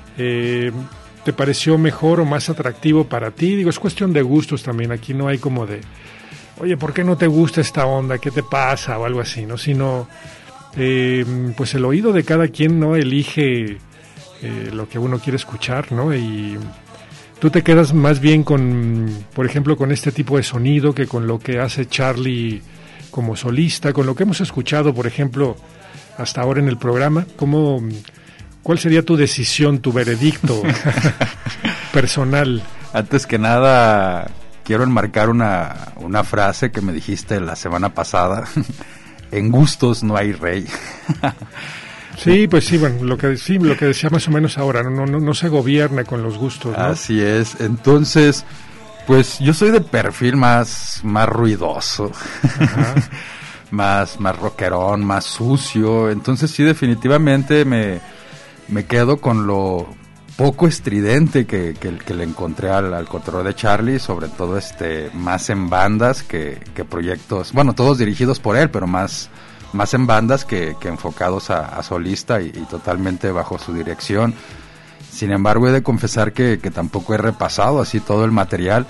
¿te pareció mejor o más atractivo para ti? Digo, es cuestión de gustos también, aquí no hay como de, oye, ¿por qué no te gusta esta onda? ¿Qué te pasa? O algo así, ¿no? Sino, pues el oído de cada quien, ¿no? Elige lo que uno quiere escuchar, ¿no? Y tú te quedas más bien con, por ejemplo, con este tipo de sonido que con lo que hace Charly como solista, con lo que hemos escuchado, por ejemplo, hasta ahora en el programa. ¿Cuál sería tu decisión, tu veredicto personal? Antes que nada, quiero enmarcar una frase que me dijiste la semana pasada. En gustos no hay rey. Sí, pues sí, bueno, lo que decía más o menos ahora, no se gobierna con los gustos, ¿no? Así es. Entonces, pues yo soy de perfil más ruidoso, más rockerón, más sucio. Entonces sí, definitivamente me quedo con lo poco estridente que le encontré al control de Charly, sobre todo más en bandas que proyectos, bueno, todos dirigidos por él, pero más en bandas que enfocados a solista y totalmente bajo su dirección. Sin embargo, he de confesar que tampoco he repasado así todo el material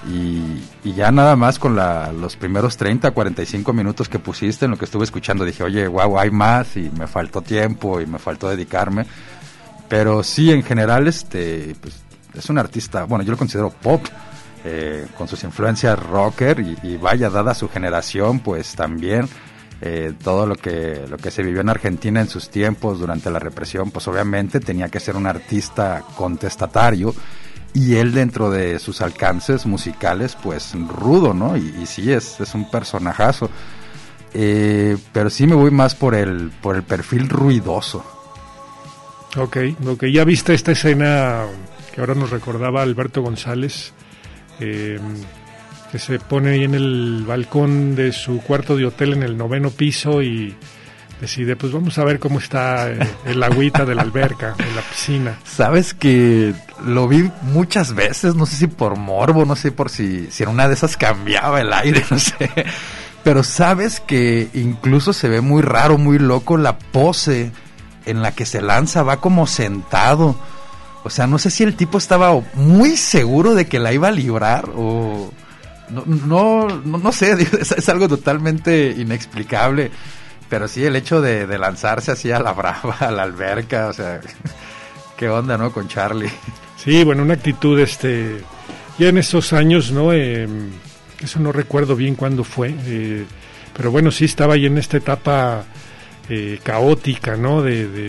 y ya nada más con los primeros 30, 45 minutos que pusiste en lo que estuve escuchando, dije, oye, wow, hay más, y me faltó tiempo y me faltó dedicarme. Pero sí, en general, pues, es un artista, bueno, yo lo considero pop, con sus influencias rocker y vaya, dada su generación, pues también todo lo que se vivió en Argentina en sus tiempos durante la represión, pues obviamente tenía que ser un artista contestatario, y él dentro de sus alcances musicales, pues rudo, ¿no? Y sí, es un personajazo, pero sí me voy más por el perfil ruidoso. Ok, ya viste esta escena que ahora nos recordaba Alberto González, que se pone ahí en el balcón de su cuarto de hotel en el 9º piso y decide, pues vamos a ver cómo está el agüita de la alberca, de la piscina. Sabes que lo vi muchas veces, no sé si por morbo, no sé por si en una de esas cambiaba el aire, no sé. Pero sabes que incluso se ve muy raro, muy loco la pose en la que se lanza, va como sentado. O sea, no sé si el tipo estaba muy seguro de que la iba a librar o... No sé, es algo totalmente inexplicable, pero sí el hecho de lanzarse así a la brava, a la alberca, o sea, qué onda, ¿no? Con Charly. Sí, bueno, una actitud, ya en esos años, ¿no? Eso no recuerdo bien cuándo fue, pero bueno, sí estaba ahí en esta etapa caótica, ¿no?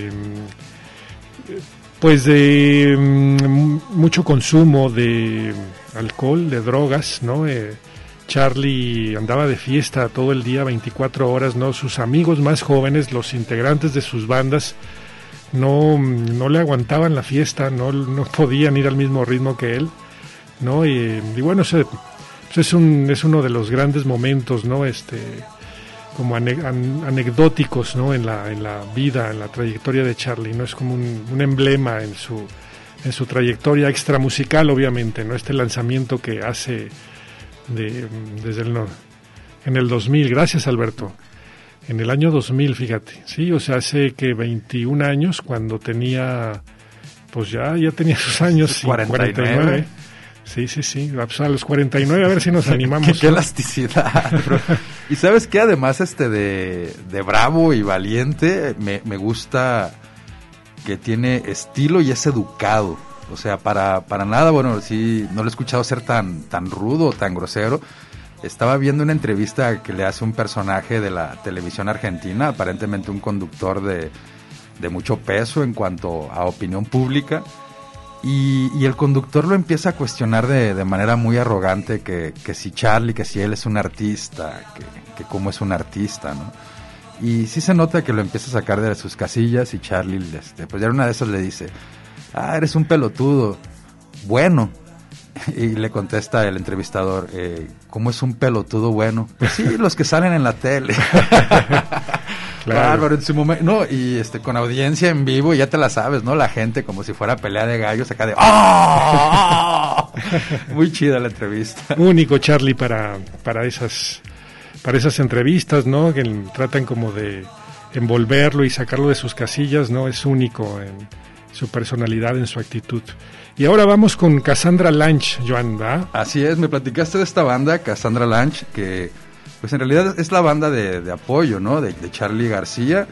Pues de mucho consumo de alcohol, de drogas, ¿no? Charlie andaba de fiesta todo el día, 24 horas, ¿no? Sus amigos más jóvenes, los integrantes de sus bandas, no le aguantaban la fiesta, no podían ir al mismo ritmo que él, ¿no? Y bueno, pues es uno de los grandes momentos, ¿no? Como anecdóticos, ¿no? en la vida, en la trayectoria de Charlie, ¿no? Es como un emblema en su trayectoria extramusical, obviamente, ¿no? Este lanzamiento que hace en el 2000. Gracias, Alberto. En el año 2000, fíjate, sí, o sea, hace que 21 años, cuando tenía, pues ya tenía sus años, 49. Sí, pues a los 49, a ver si nos animamos. Qué elasticidad. Y sabes qué, además de bravo y valiente, me gusta que tiene estilo y es educado. O sea, para nada, bueno, sí, no lo he escuchado ser tan rudo, tan grosero. Estaba viendo una entrevista que le hace un personaje de la televisión argentina, aparentemente un conductor de mucho peso en cuanto a opinión pública. Y el conductor lo empieza a cuestionar de manera muy arrogante que si Charlie, que si él es un artista, que cómo es un artista, ¿no? Y sí se nota que lo empieza a sacar de sus casillas y Charlie, pues ya una de esas le dice, eres un pelotudo, bueno. Y le contesta el entrevistador, ¿cómo es un pelotudo bueno? Pues sí, los que salen en la tele. Claro. Bárbaro, en su momento, no, y con audiencia en vivo, ya te la sabes, ¿no? La gente como si fuera pelea de gallos acá de ¡oh! Muy chida la entrevista. Único Charlie para esas entrevistas, ¿no? Que tratan como de envolverlo y sacarlo de sus casillas, ¿no? Es único en su personalidad, en su actitud. Y ahora vamos con Cassandra Lange, Joan, ¿verdad? Así es, me platicaste de esta banda, Cassandra Lange, que pues en realidad es la banda de apoyo, ¿no? De Charly García.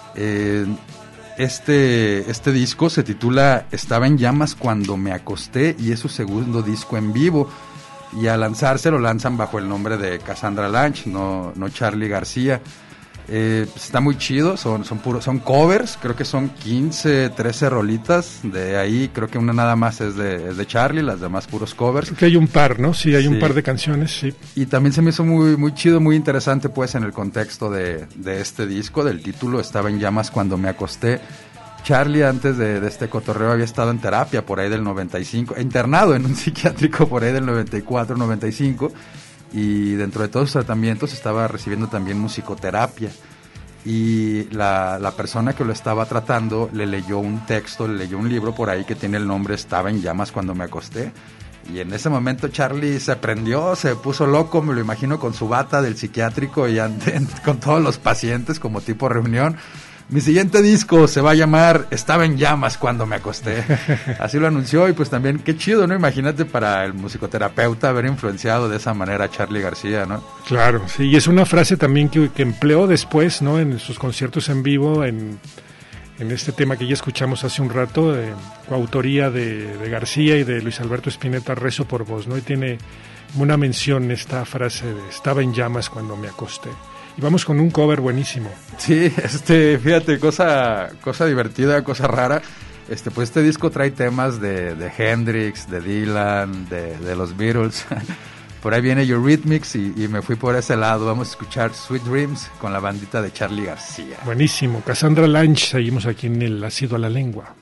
Este disco se titula Estaba en llamas cuando me acosté y es su segundo disco en vivo. Y al lanzarse lo lanzan bajo el nombre de Cassandra Lange, no Charly García. Está muy chido, son covers, creo que son 15, 13 rolitas, de ahí creo que una nada más es de Charlie, las demás puros covers. Que hay un par, ¿no? Sí, hay un par de canciones, sí. Y también se me hizo muy, muy chido, muy interesante pues en el contexto de este disco, del título, Estaba en llamas cuando me acosté. Charlie antes de este cotorreo había estado en terapia por ahí del 95, internado en un psiquiátrico por ahí del 94, 95. Y dentro de todos sus tratamientos estaba recibiendo también musicoterapia. Y la persona que lo estaba tratando le leyó un texto, le leyó un libro por ahí que tiene el nombre Estaba en llamas cuando me acosté. Y en ese momento Charlie se prendió, se puso loco, me lo imagino con su bata del psiquiátrico y con todos los pacientes como tipo reunión. Mi siguiente disco se va a llamar Estaba en llamas cuando me acosté. Así lo anunció y pues también qué chido, ¿no? Imagínate para el musicoterapeuta haber influenciado de esa manera a Charly García, ¿no? Claro, sí, y es una frase también que empleó después, ¿no? En sus conciertos en vivo, en este tema que ya escuchamos hace un rato, coautoría de García y de Luis Alberto Spinetta, Rezo por vos, ¿no? Y tiene una mención esta frase de Estaba en llamas cuando me acosté. Y vamos con un cover buenísimo. Sí, fíjate, cosa divertida, cosa rara. Pues este disco trae temas de Hendrix, de Dylan, de los Beatles. Por ahí viene Eurythmics y me fui por ese lado. Vamos a escuchar Sweet Dreams con la bandita de Charly García. Buenísimo. Cassandra Lange, seguimos aquí en el Ácido a la Lengua.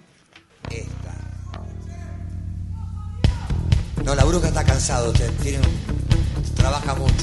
No, la bruja está cansado, trabaja mucho.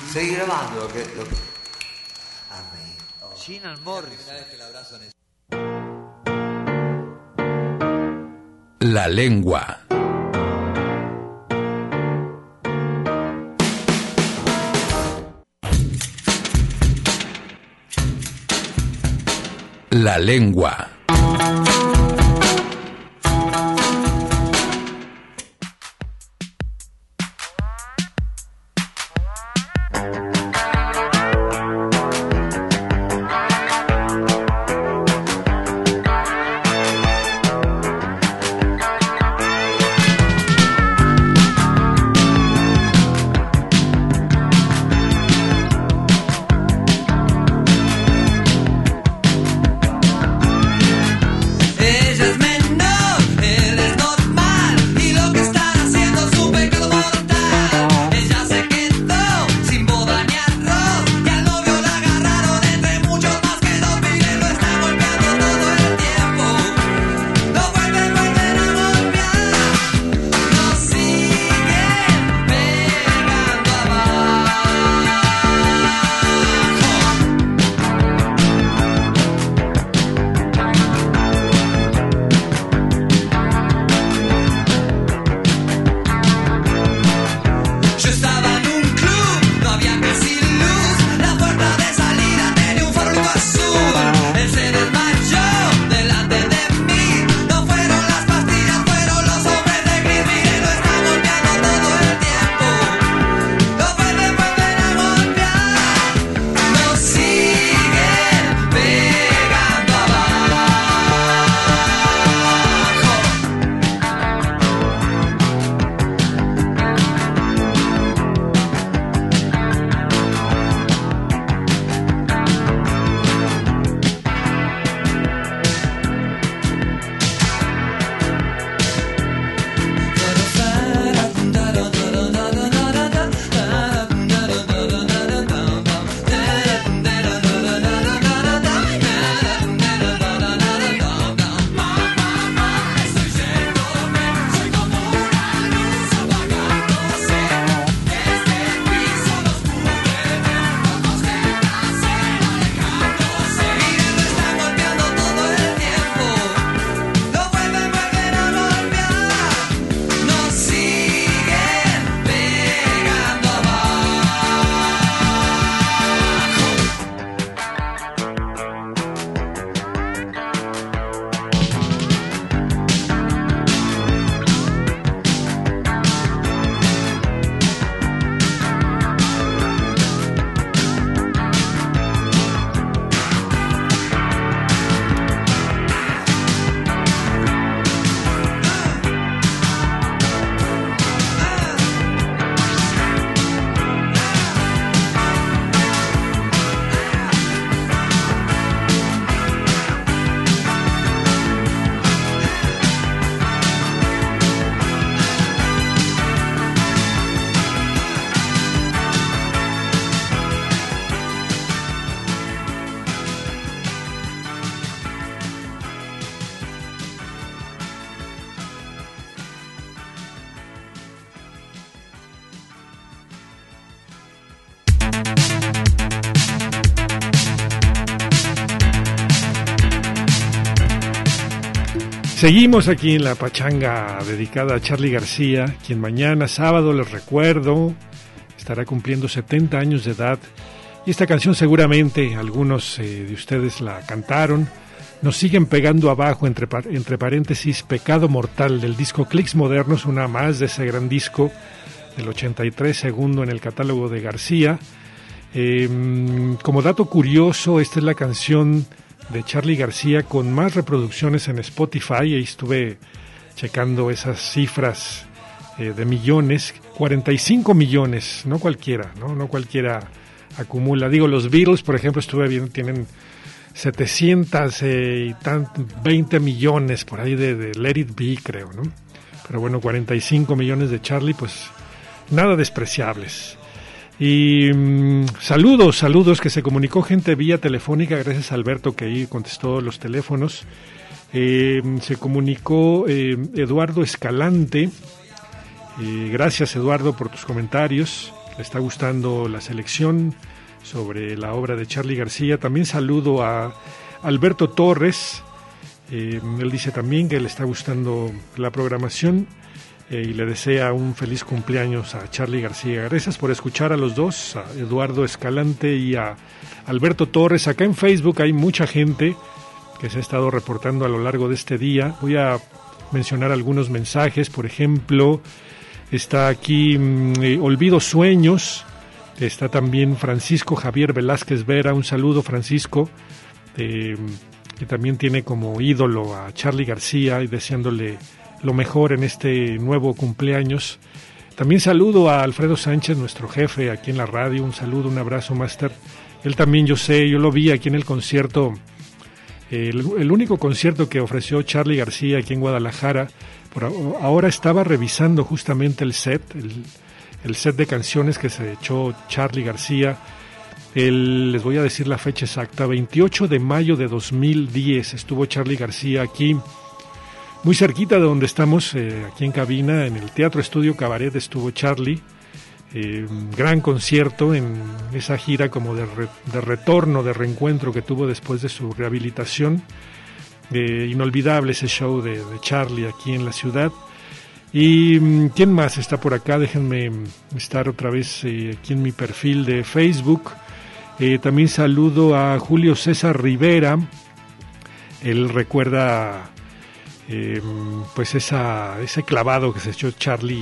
Seguí grabando lo que... Amén. Gina Morris. La lengua. La lengua. Seguimos aquí en la pachanga dedicada a Charly García, quien mañana sábado, les recuerdo, estará cumpliendo 70 años de edad. Y esta canción seguramente algunos de ustedes la cantaron. Nos siguen pegando abajo, entre paréntesis, Pecado Mortal, del disco Clicks Modernos, una más de ese gran disco del 83, segundo en el catálogo de García. Como dato curioso, esta es la canción de Charly García con más reproducciones en Spotify. Ahí estuve checando esas cifras de millones, 45 millones, no cualquiera, no cualquiera acumula. Digo, los Beatles, por ejemplo, estuve viendo, tienen 720 millones por ahí de Let It Be, creo, ¿no? Pero bueno, 45 millones de Charly, pues nada despreciables. Y saludos, que se comunicó gente vía telefónica, gracias a Alberto que ahí contestó los teléfonos. Se comunicó Eduardo Escalante. Gracias, Eduardo, por tus comentarios. le está gustando la selección sobre la obra de Charly García. También saludo a Alberto Torres, él dice también que le está gustando la programación y le desea un feliz cumpleaños a Charly García. Gracias por escuchar a los dos, a Eduardo Escalante y a Alberto Torres. Acá en Facebook hay mucha gente que se ha estado reportando a lo largo de este día. Voy a mencionar algunos mensajes. Por ejemplo, está aquí Olvido Sueños. Está también Francisco Javier Velázquez Vera. Un saludo, Francisco, que también tiene como ídolo a Charly García y deseándole lo mejor en este nuevo cumpleaños. También saludo a Alfredo Sánchez, nuestro jefe aquí en la radio. Un saludo, un abrazo, máster. Él también, yo lo vi aquí en el concierto, el único concierto que ofreció Charly García aquí en Guadalajara. Ahora estaba revisando justamente el set de canciones que se echó Charly García. Les voy a decir la fecha exacta, 28 de mayo de 2010 estuvo Charly García aquí, muy cerquita de donde estamos, aquí en cabina, en el Teatro Estudio Cabaret estuvo Charly. Gran concierto en esa gira como de retorno, de reencuentro que tuvo después de su rehabilitación. Inolvidable ese show de Charly aquí en la ciudad. Y ¿quién más está por acá? Déjenme estar otra vez aquí en mi perfil de Facebook. También saludo a Julio César Rivera. Él recuerda pues ese clavado que se echó Charly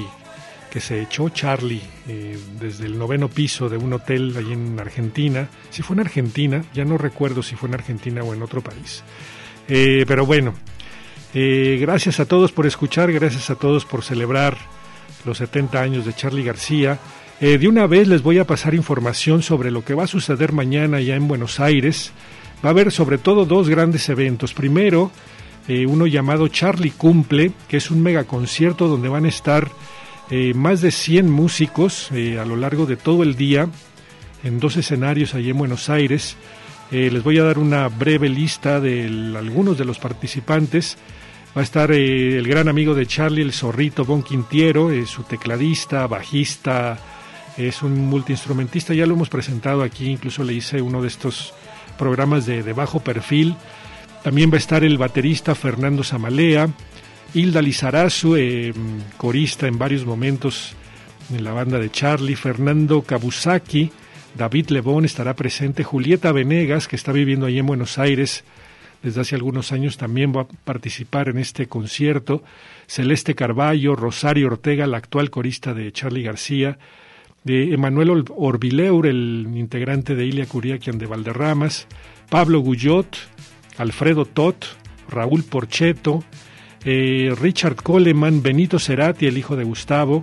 desde el 9º piso de un hotel ahí en Argentina. Si fue en Argentina, ya no recuerdo si fue en Argentina o en otro país. Pero bueno, gracias a todos por escuchar, gracias a todos por celebrar los 70 años de Charly García. De una vez les voy a pasar información sobre lo que va a suceder mañana ya en Buenos Aires. Va a haber sobre todo dos grandes eventos. Primero, uno llamado Charly Cumple, que es un mega concierto donde van a estar más de 100 músicos a lo largo de todo el día en 2 escenarios allí en Buenos Aires. Les voy a dar una breve lista de algunos de los participantes. Va a estar el gran amigo de Charly, el Zorrito Bon Quintiero, su tecladista, bajista, es un multiinstrumentista, ya lo hemos presentado aquí, incluso le hice uno de estos programas de bajo perfil. También va a estar el baterista Fernando Zamalea, Hilda Lizarazu, corista en varios momentos en la banda de Charly, Fernando Kabusaki, David Lebón estará presente, Julieta Venegas, que está viviendo ahí en Buenos Aires desde hace algunos años, también va a participar en este concierto, Celeste Carballo, Rosario Ortega, la actual corista de Charly García, de Emanuel Orbileur, el integrante de Ilia Curiaquian de Valderramas, Pablo Guyot, Alfredo Tot, Raúl Porchetto, Richard Coleman, Benito Cerati, el hijo de Gustavo,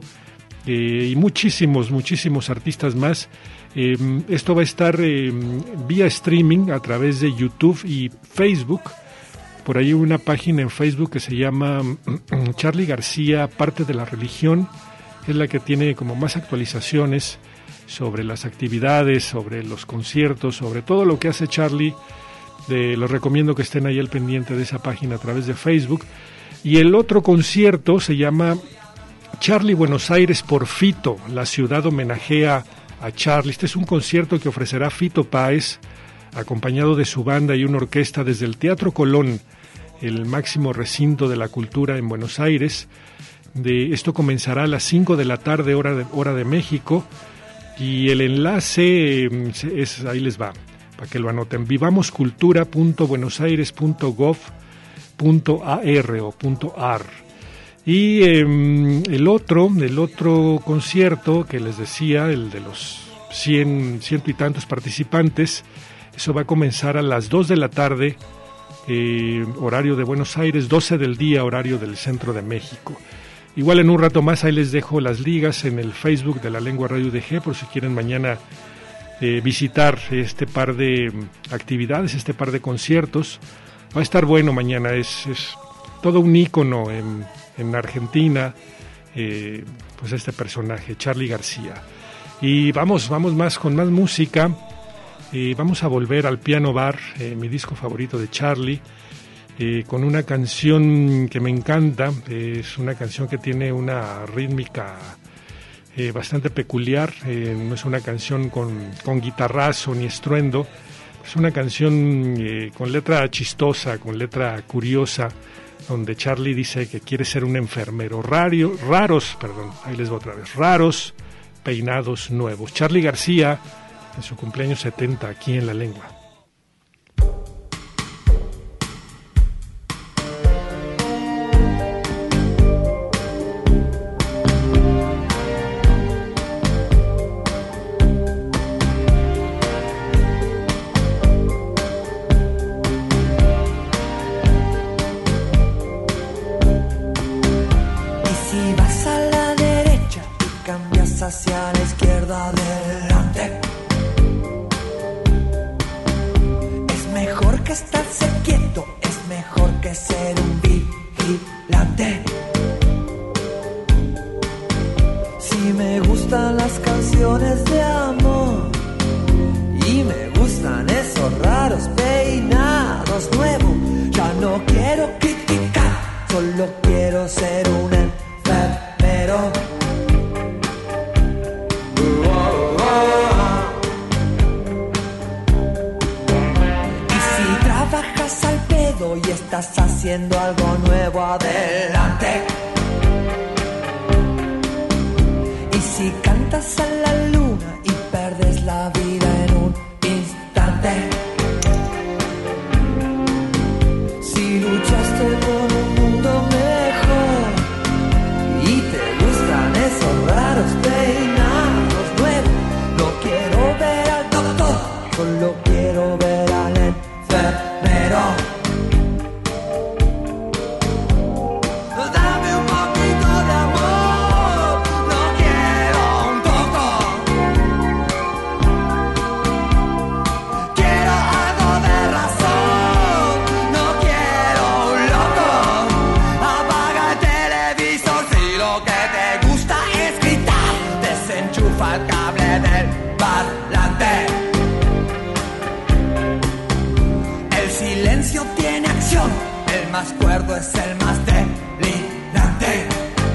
y muchísimos artistas más. Esto va a estar vía streaming a través de YouTube y Facebook. Por ahí una página en Facebook que se llama Charly García, parte de la religión, es la que tiene como más actualizaciones sobre las actividades, sobre los conciertos, sobre todo lo que hace Charly. Les recomiendo que estén ahí al pendiente de esa página a través de Facebook. Y el otro concierto se llama Charly Buenos Aires por Fito, la ciudad homenajea a Charly. Este es un concierto que ofrecerá Fito Páez, acompañado de su banda y una orquesta desde el Teatro Colón, el máximo recinto de la cultura en Buenos Aires. Esto comenzará a las 5 de la tarde, hora de México, y el enlace ahí les va, para que lo anoten, vivamoscultura.buenosaires.gov.ar o .ar. Y el otro concierto que les decía, el de los ciento y tantos participantes, eso va a comenzar a las 2 de la tarde, horario de Buenos Aires, 12 del día, horario del centro de México. Igual en un rato más ahí les dejo las ligas en el Facebook de La Lengua Radio UDG por si quieren mañana visitar este par de actividades, este par de conciertos. Va a estar bueno mañana, es todo un ícono en Argentina, pues este personaje, Charly García. Y vamos más con más música. Vamos a volver al Piano Bar, mi disco favorito de Charly, con una canción que me encanta. Es una canción que tiene una rítmica bastante peculiar. No es una canción con guitarrazo ni estruendo. Es una canción con letra chistosa, con letra curiosa, donde Charlie dice que quiere ser un enfermero. Raros, ahí les voy otra vez. Raros peinados nuevos. Charly García, en su cumpleaños 70, aquí en La Lengua. Hacia la izquierda adelante. Es mejor que estarse quieto, es mejor que ser un vigilante. Si me gustan las canciones de amor y me gustan esos raros peinados nuevos, ya no quiero criticar, solo quiero ser un enfermero. Y estás haciendo algo nuevo, adelante. Y si cantas a la luna y perdes la vida en un instante, si luchaste por un mundo mejor y te gustan esos raros peinados nuevos, no quiero ver al doctor, solo quiero ver al enfermero. El más cuerdo es el más delirante.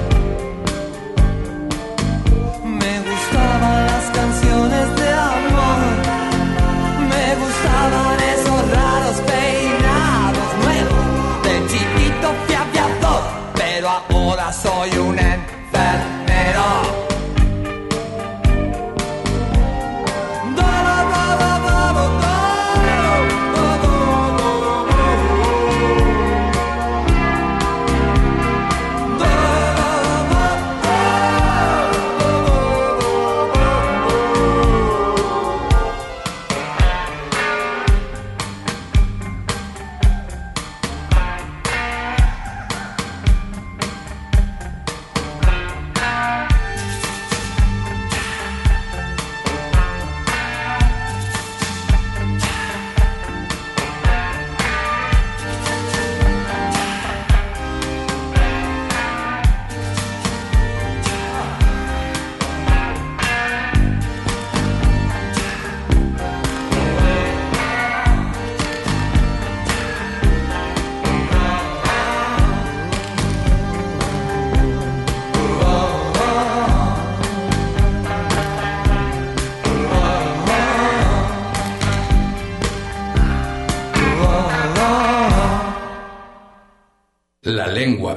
Me gustaban las canciones de amor, me gustaban esos raros peinados nuevos. De chiquito fui aviador, pero ahora soy un enfermero. La Lengua.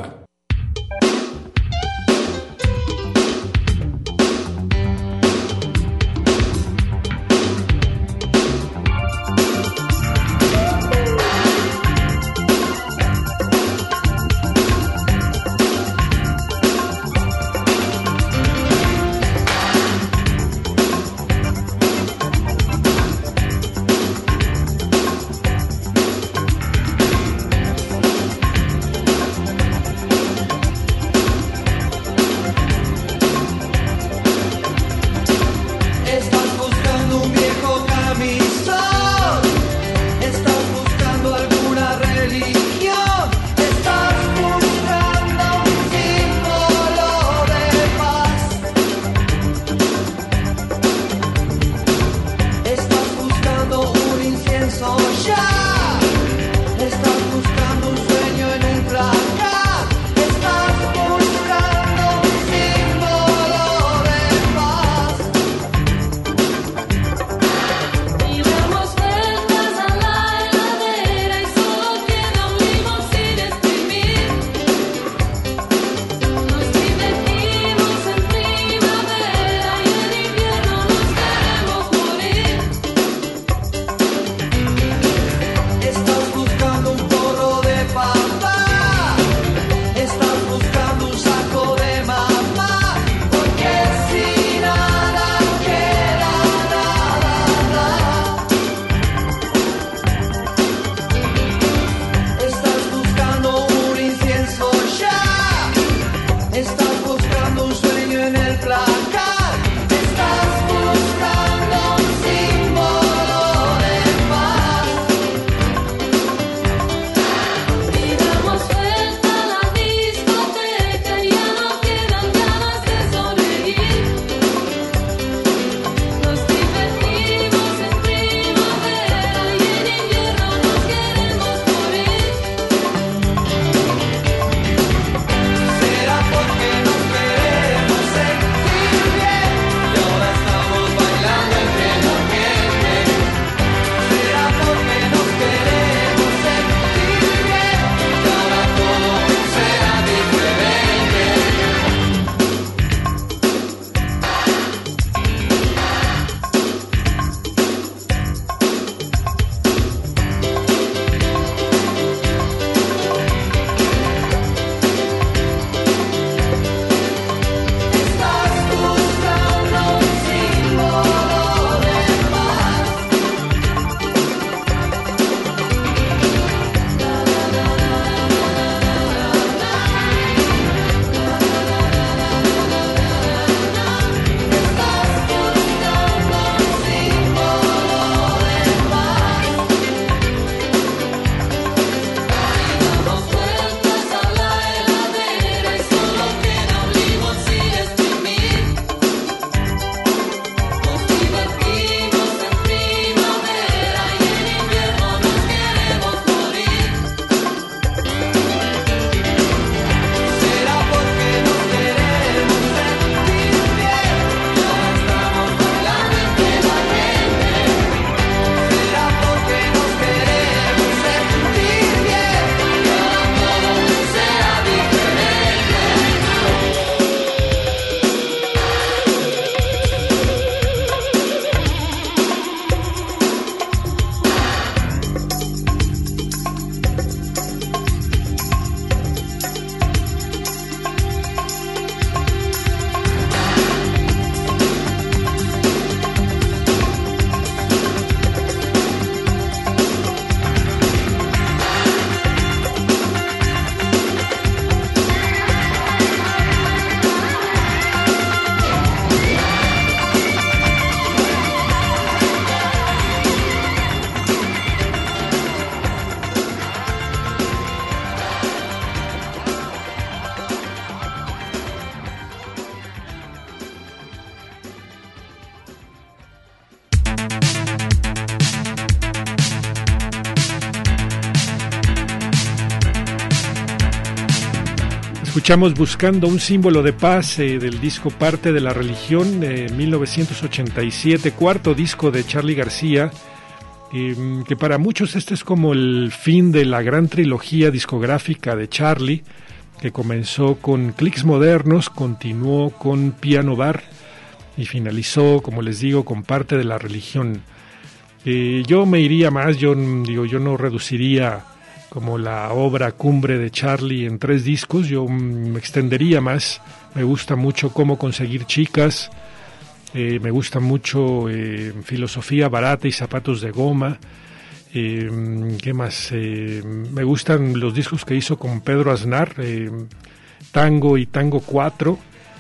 Escuchamos Buscando un símbolo de paz del disco Parte de la religión, 1987, cuarto disco de Charly García, que para muchos este es como el fin de la gran trilogía discográfica de Charly, que comenzó con Clics Modernos, continuó con Piano Bar y finalizó, como les digo, con Parte de la religión. Yo me iría más, yo no reduciría como la obra cumbre de Charly en 3 discos, yo me extendería más. Me gusta mucho Cómo conseguir chicas, me gusta mucho Filosofía barata y zapatos de goma, ¿qué más? Me gustan los discos que hizo con Pedro Aznar, Tango y Tango 4.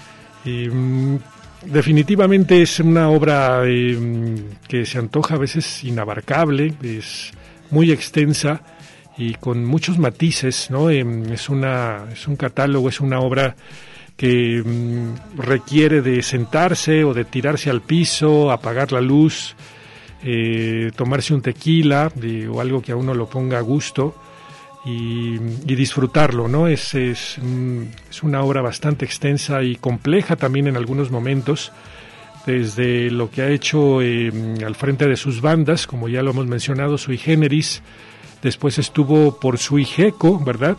Definitivamente es una obra que se antoja a veces inabarcable, es muy extensa y con muchos matices, ¿no? Es un catálogo, es una obra que requiere de sentarse o de tirarse al piso, apagar la luz, tomarse un tequila o algo que a uno lo ponga a gusto y disfrutarlo, ¿no? Es una obra bastante extensa y compleja también en algunos momentos, desde lo que ha hecho al frente de sus bandas, como ya lo hemos mencionado, Sui Generis. Después estuvo por Sui Gecko, ¿verdad?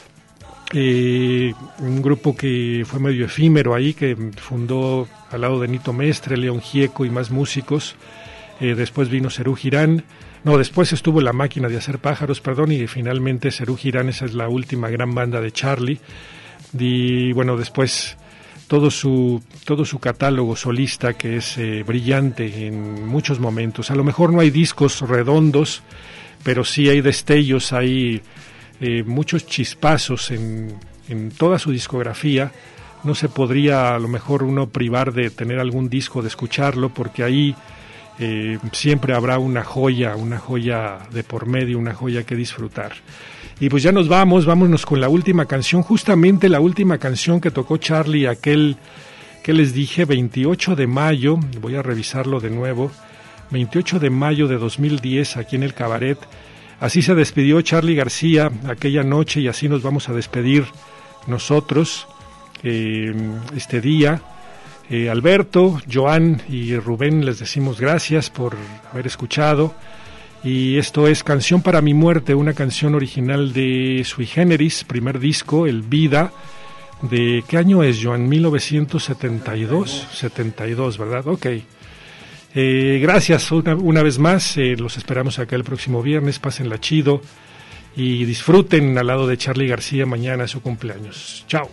Un grupo que fue medio efímero ahí, que fundó al lado de Nito Mestre, León Gieco y más músicos. Después vino Serú Girán. No, después estuvo La Máquina de Hacer Pájaros, perdón, y finalmente Serú Girán, esa es la última gran banda de Charly. Y bueno, después todo su catálogo solista, que es brillante en muchos momentos. A lo mejor no hay discos redondos, pero sí hay destellos, hay muchos chispazos en toda su discografía. No se podría a lo mejor uno privar de tener algún disco, de escucharlo, porque ahí siempre habrá una joya de por medio, una joya que disfrutar. Y pues ya vámonos con la última canción, justamente la última canción que tocó Charly, aquel que les dije, 28 de mayo, voy a revisarlo de nuevo, 28 de mayo de 2010, aquí en el Cabaret. Así se despidió Charly García aquella noche y así nos vamos a despedir nosotros este día. Alberto, Joan y Rubén, les decimos gracias por haber escuchado. Y esto es Canción para mi muerte, una canción original de Sui Generis, primer disco, El Vida. ¿De qué año es, Joan? 1972, 72, ¿verdad? Ok. Gracias una vez más, los esperamos acá el próximo viernes, pásenla chido y disfruten al lado de Charly García mañana su cumpleaños. Chao.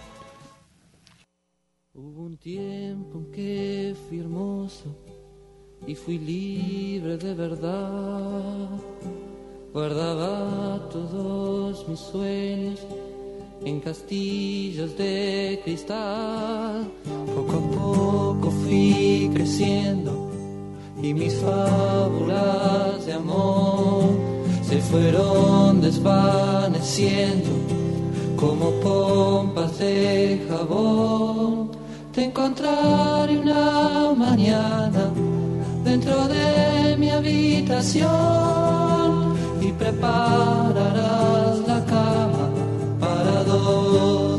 Hubo un tiempo en que fui hermoso y fui libre de verdad. Guardaba todos mis sueños en castillos de cristal. Poco a poco fui creciendo y mis fábulas de amor se fueron desvaneciendo como pompas de jabón. Te encontraré una mañana dentro de mi habitación y prepararás la cama para dos.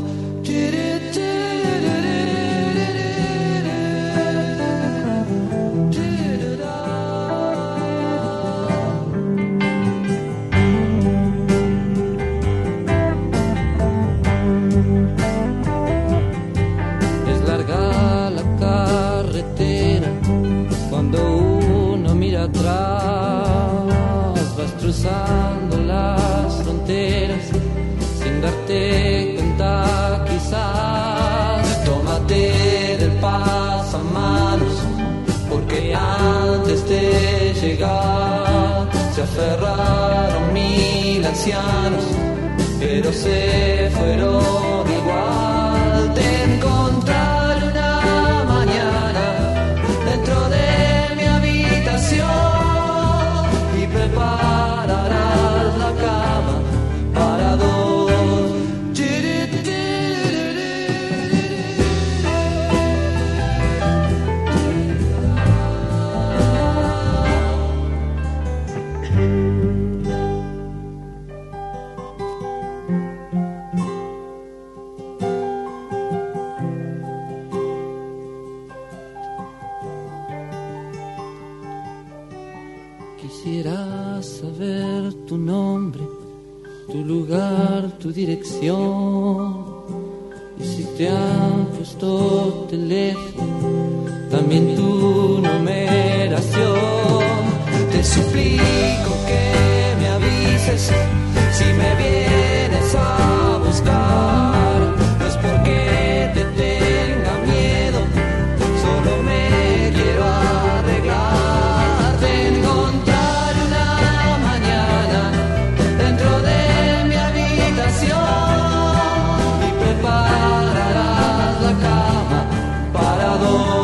Cruzando las fronteras sin darte cuenta quizás. Tómate del pasamanos porque antes de llegar se aferraron 1000 ancianos pero se fueron igual. Te encontraré una mañana dentro de mi habitación y prepararás la cama para dos. Quisiera saber tu nombre, tu lugar, tu dirección. Y si te han puesto teléfono, también tu numeración. Te suplico que me avises si me vienes a buscar. No es porque te tenga miedo, solo me quiero arreglar. Te encontraré una mañana dentro de mi habitación y prepararás la cama para dos.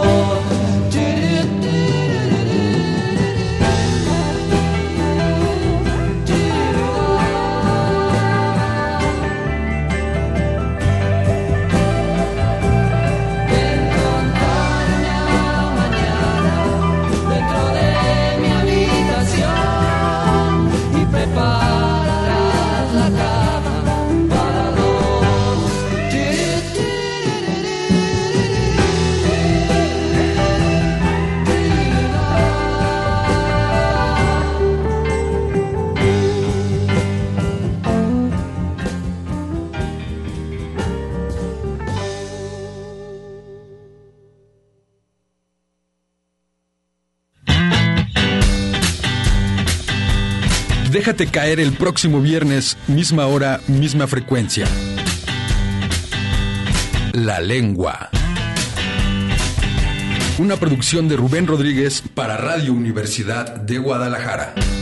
Déjate caer el próximo viernes, misma hora, misma frecuencia. La Lengua. Una producción de Rubén Rodríguez para Radio Universidad de Guadalajara.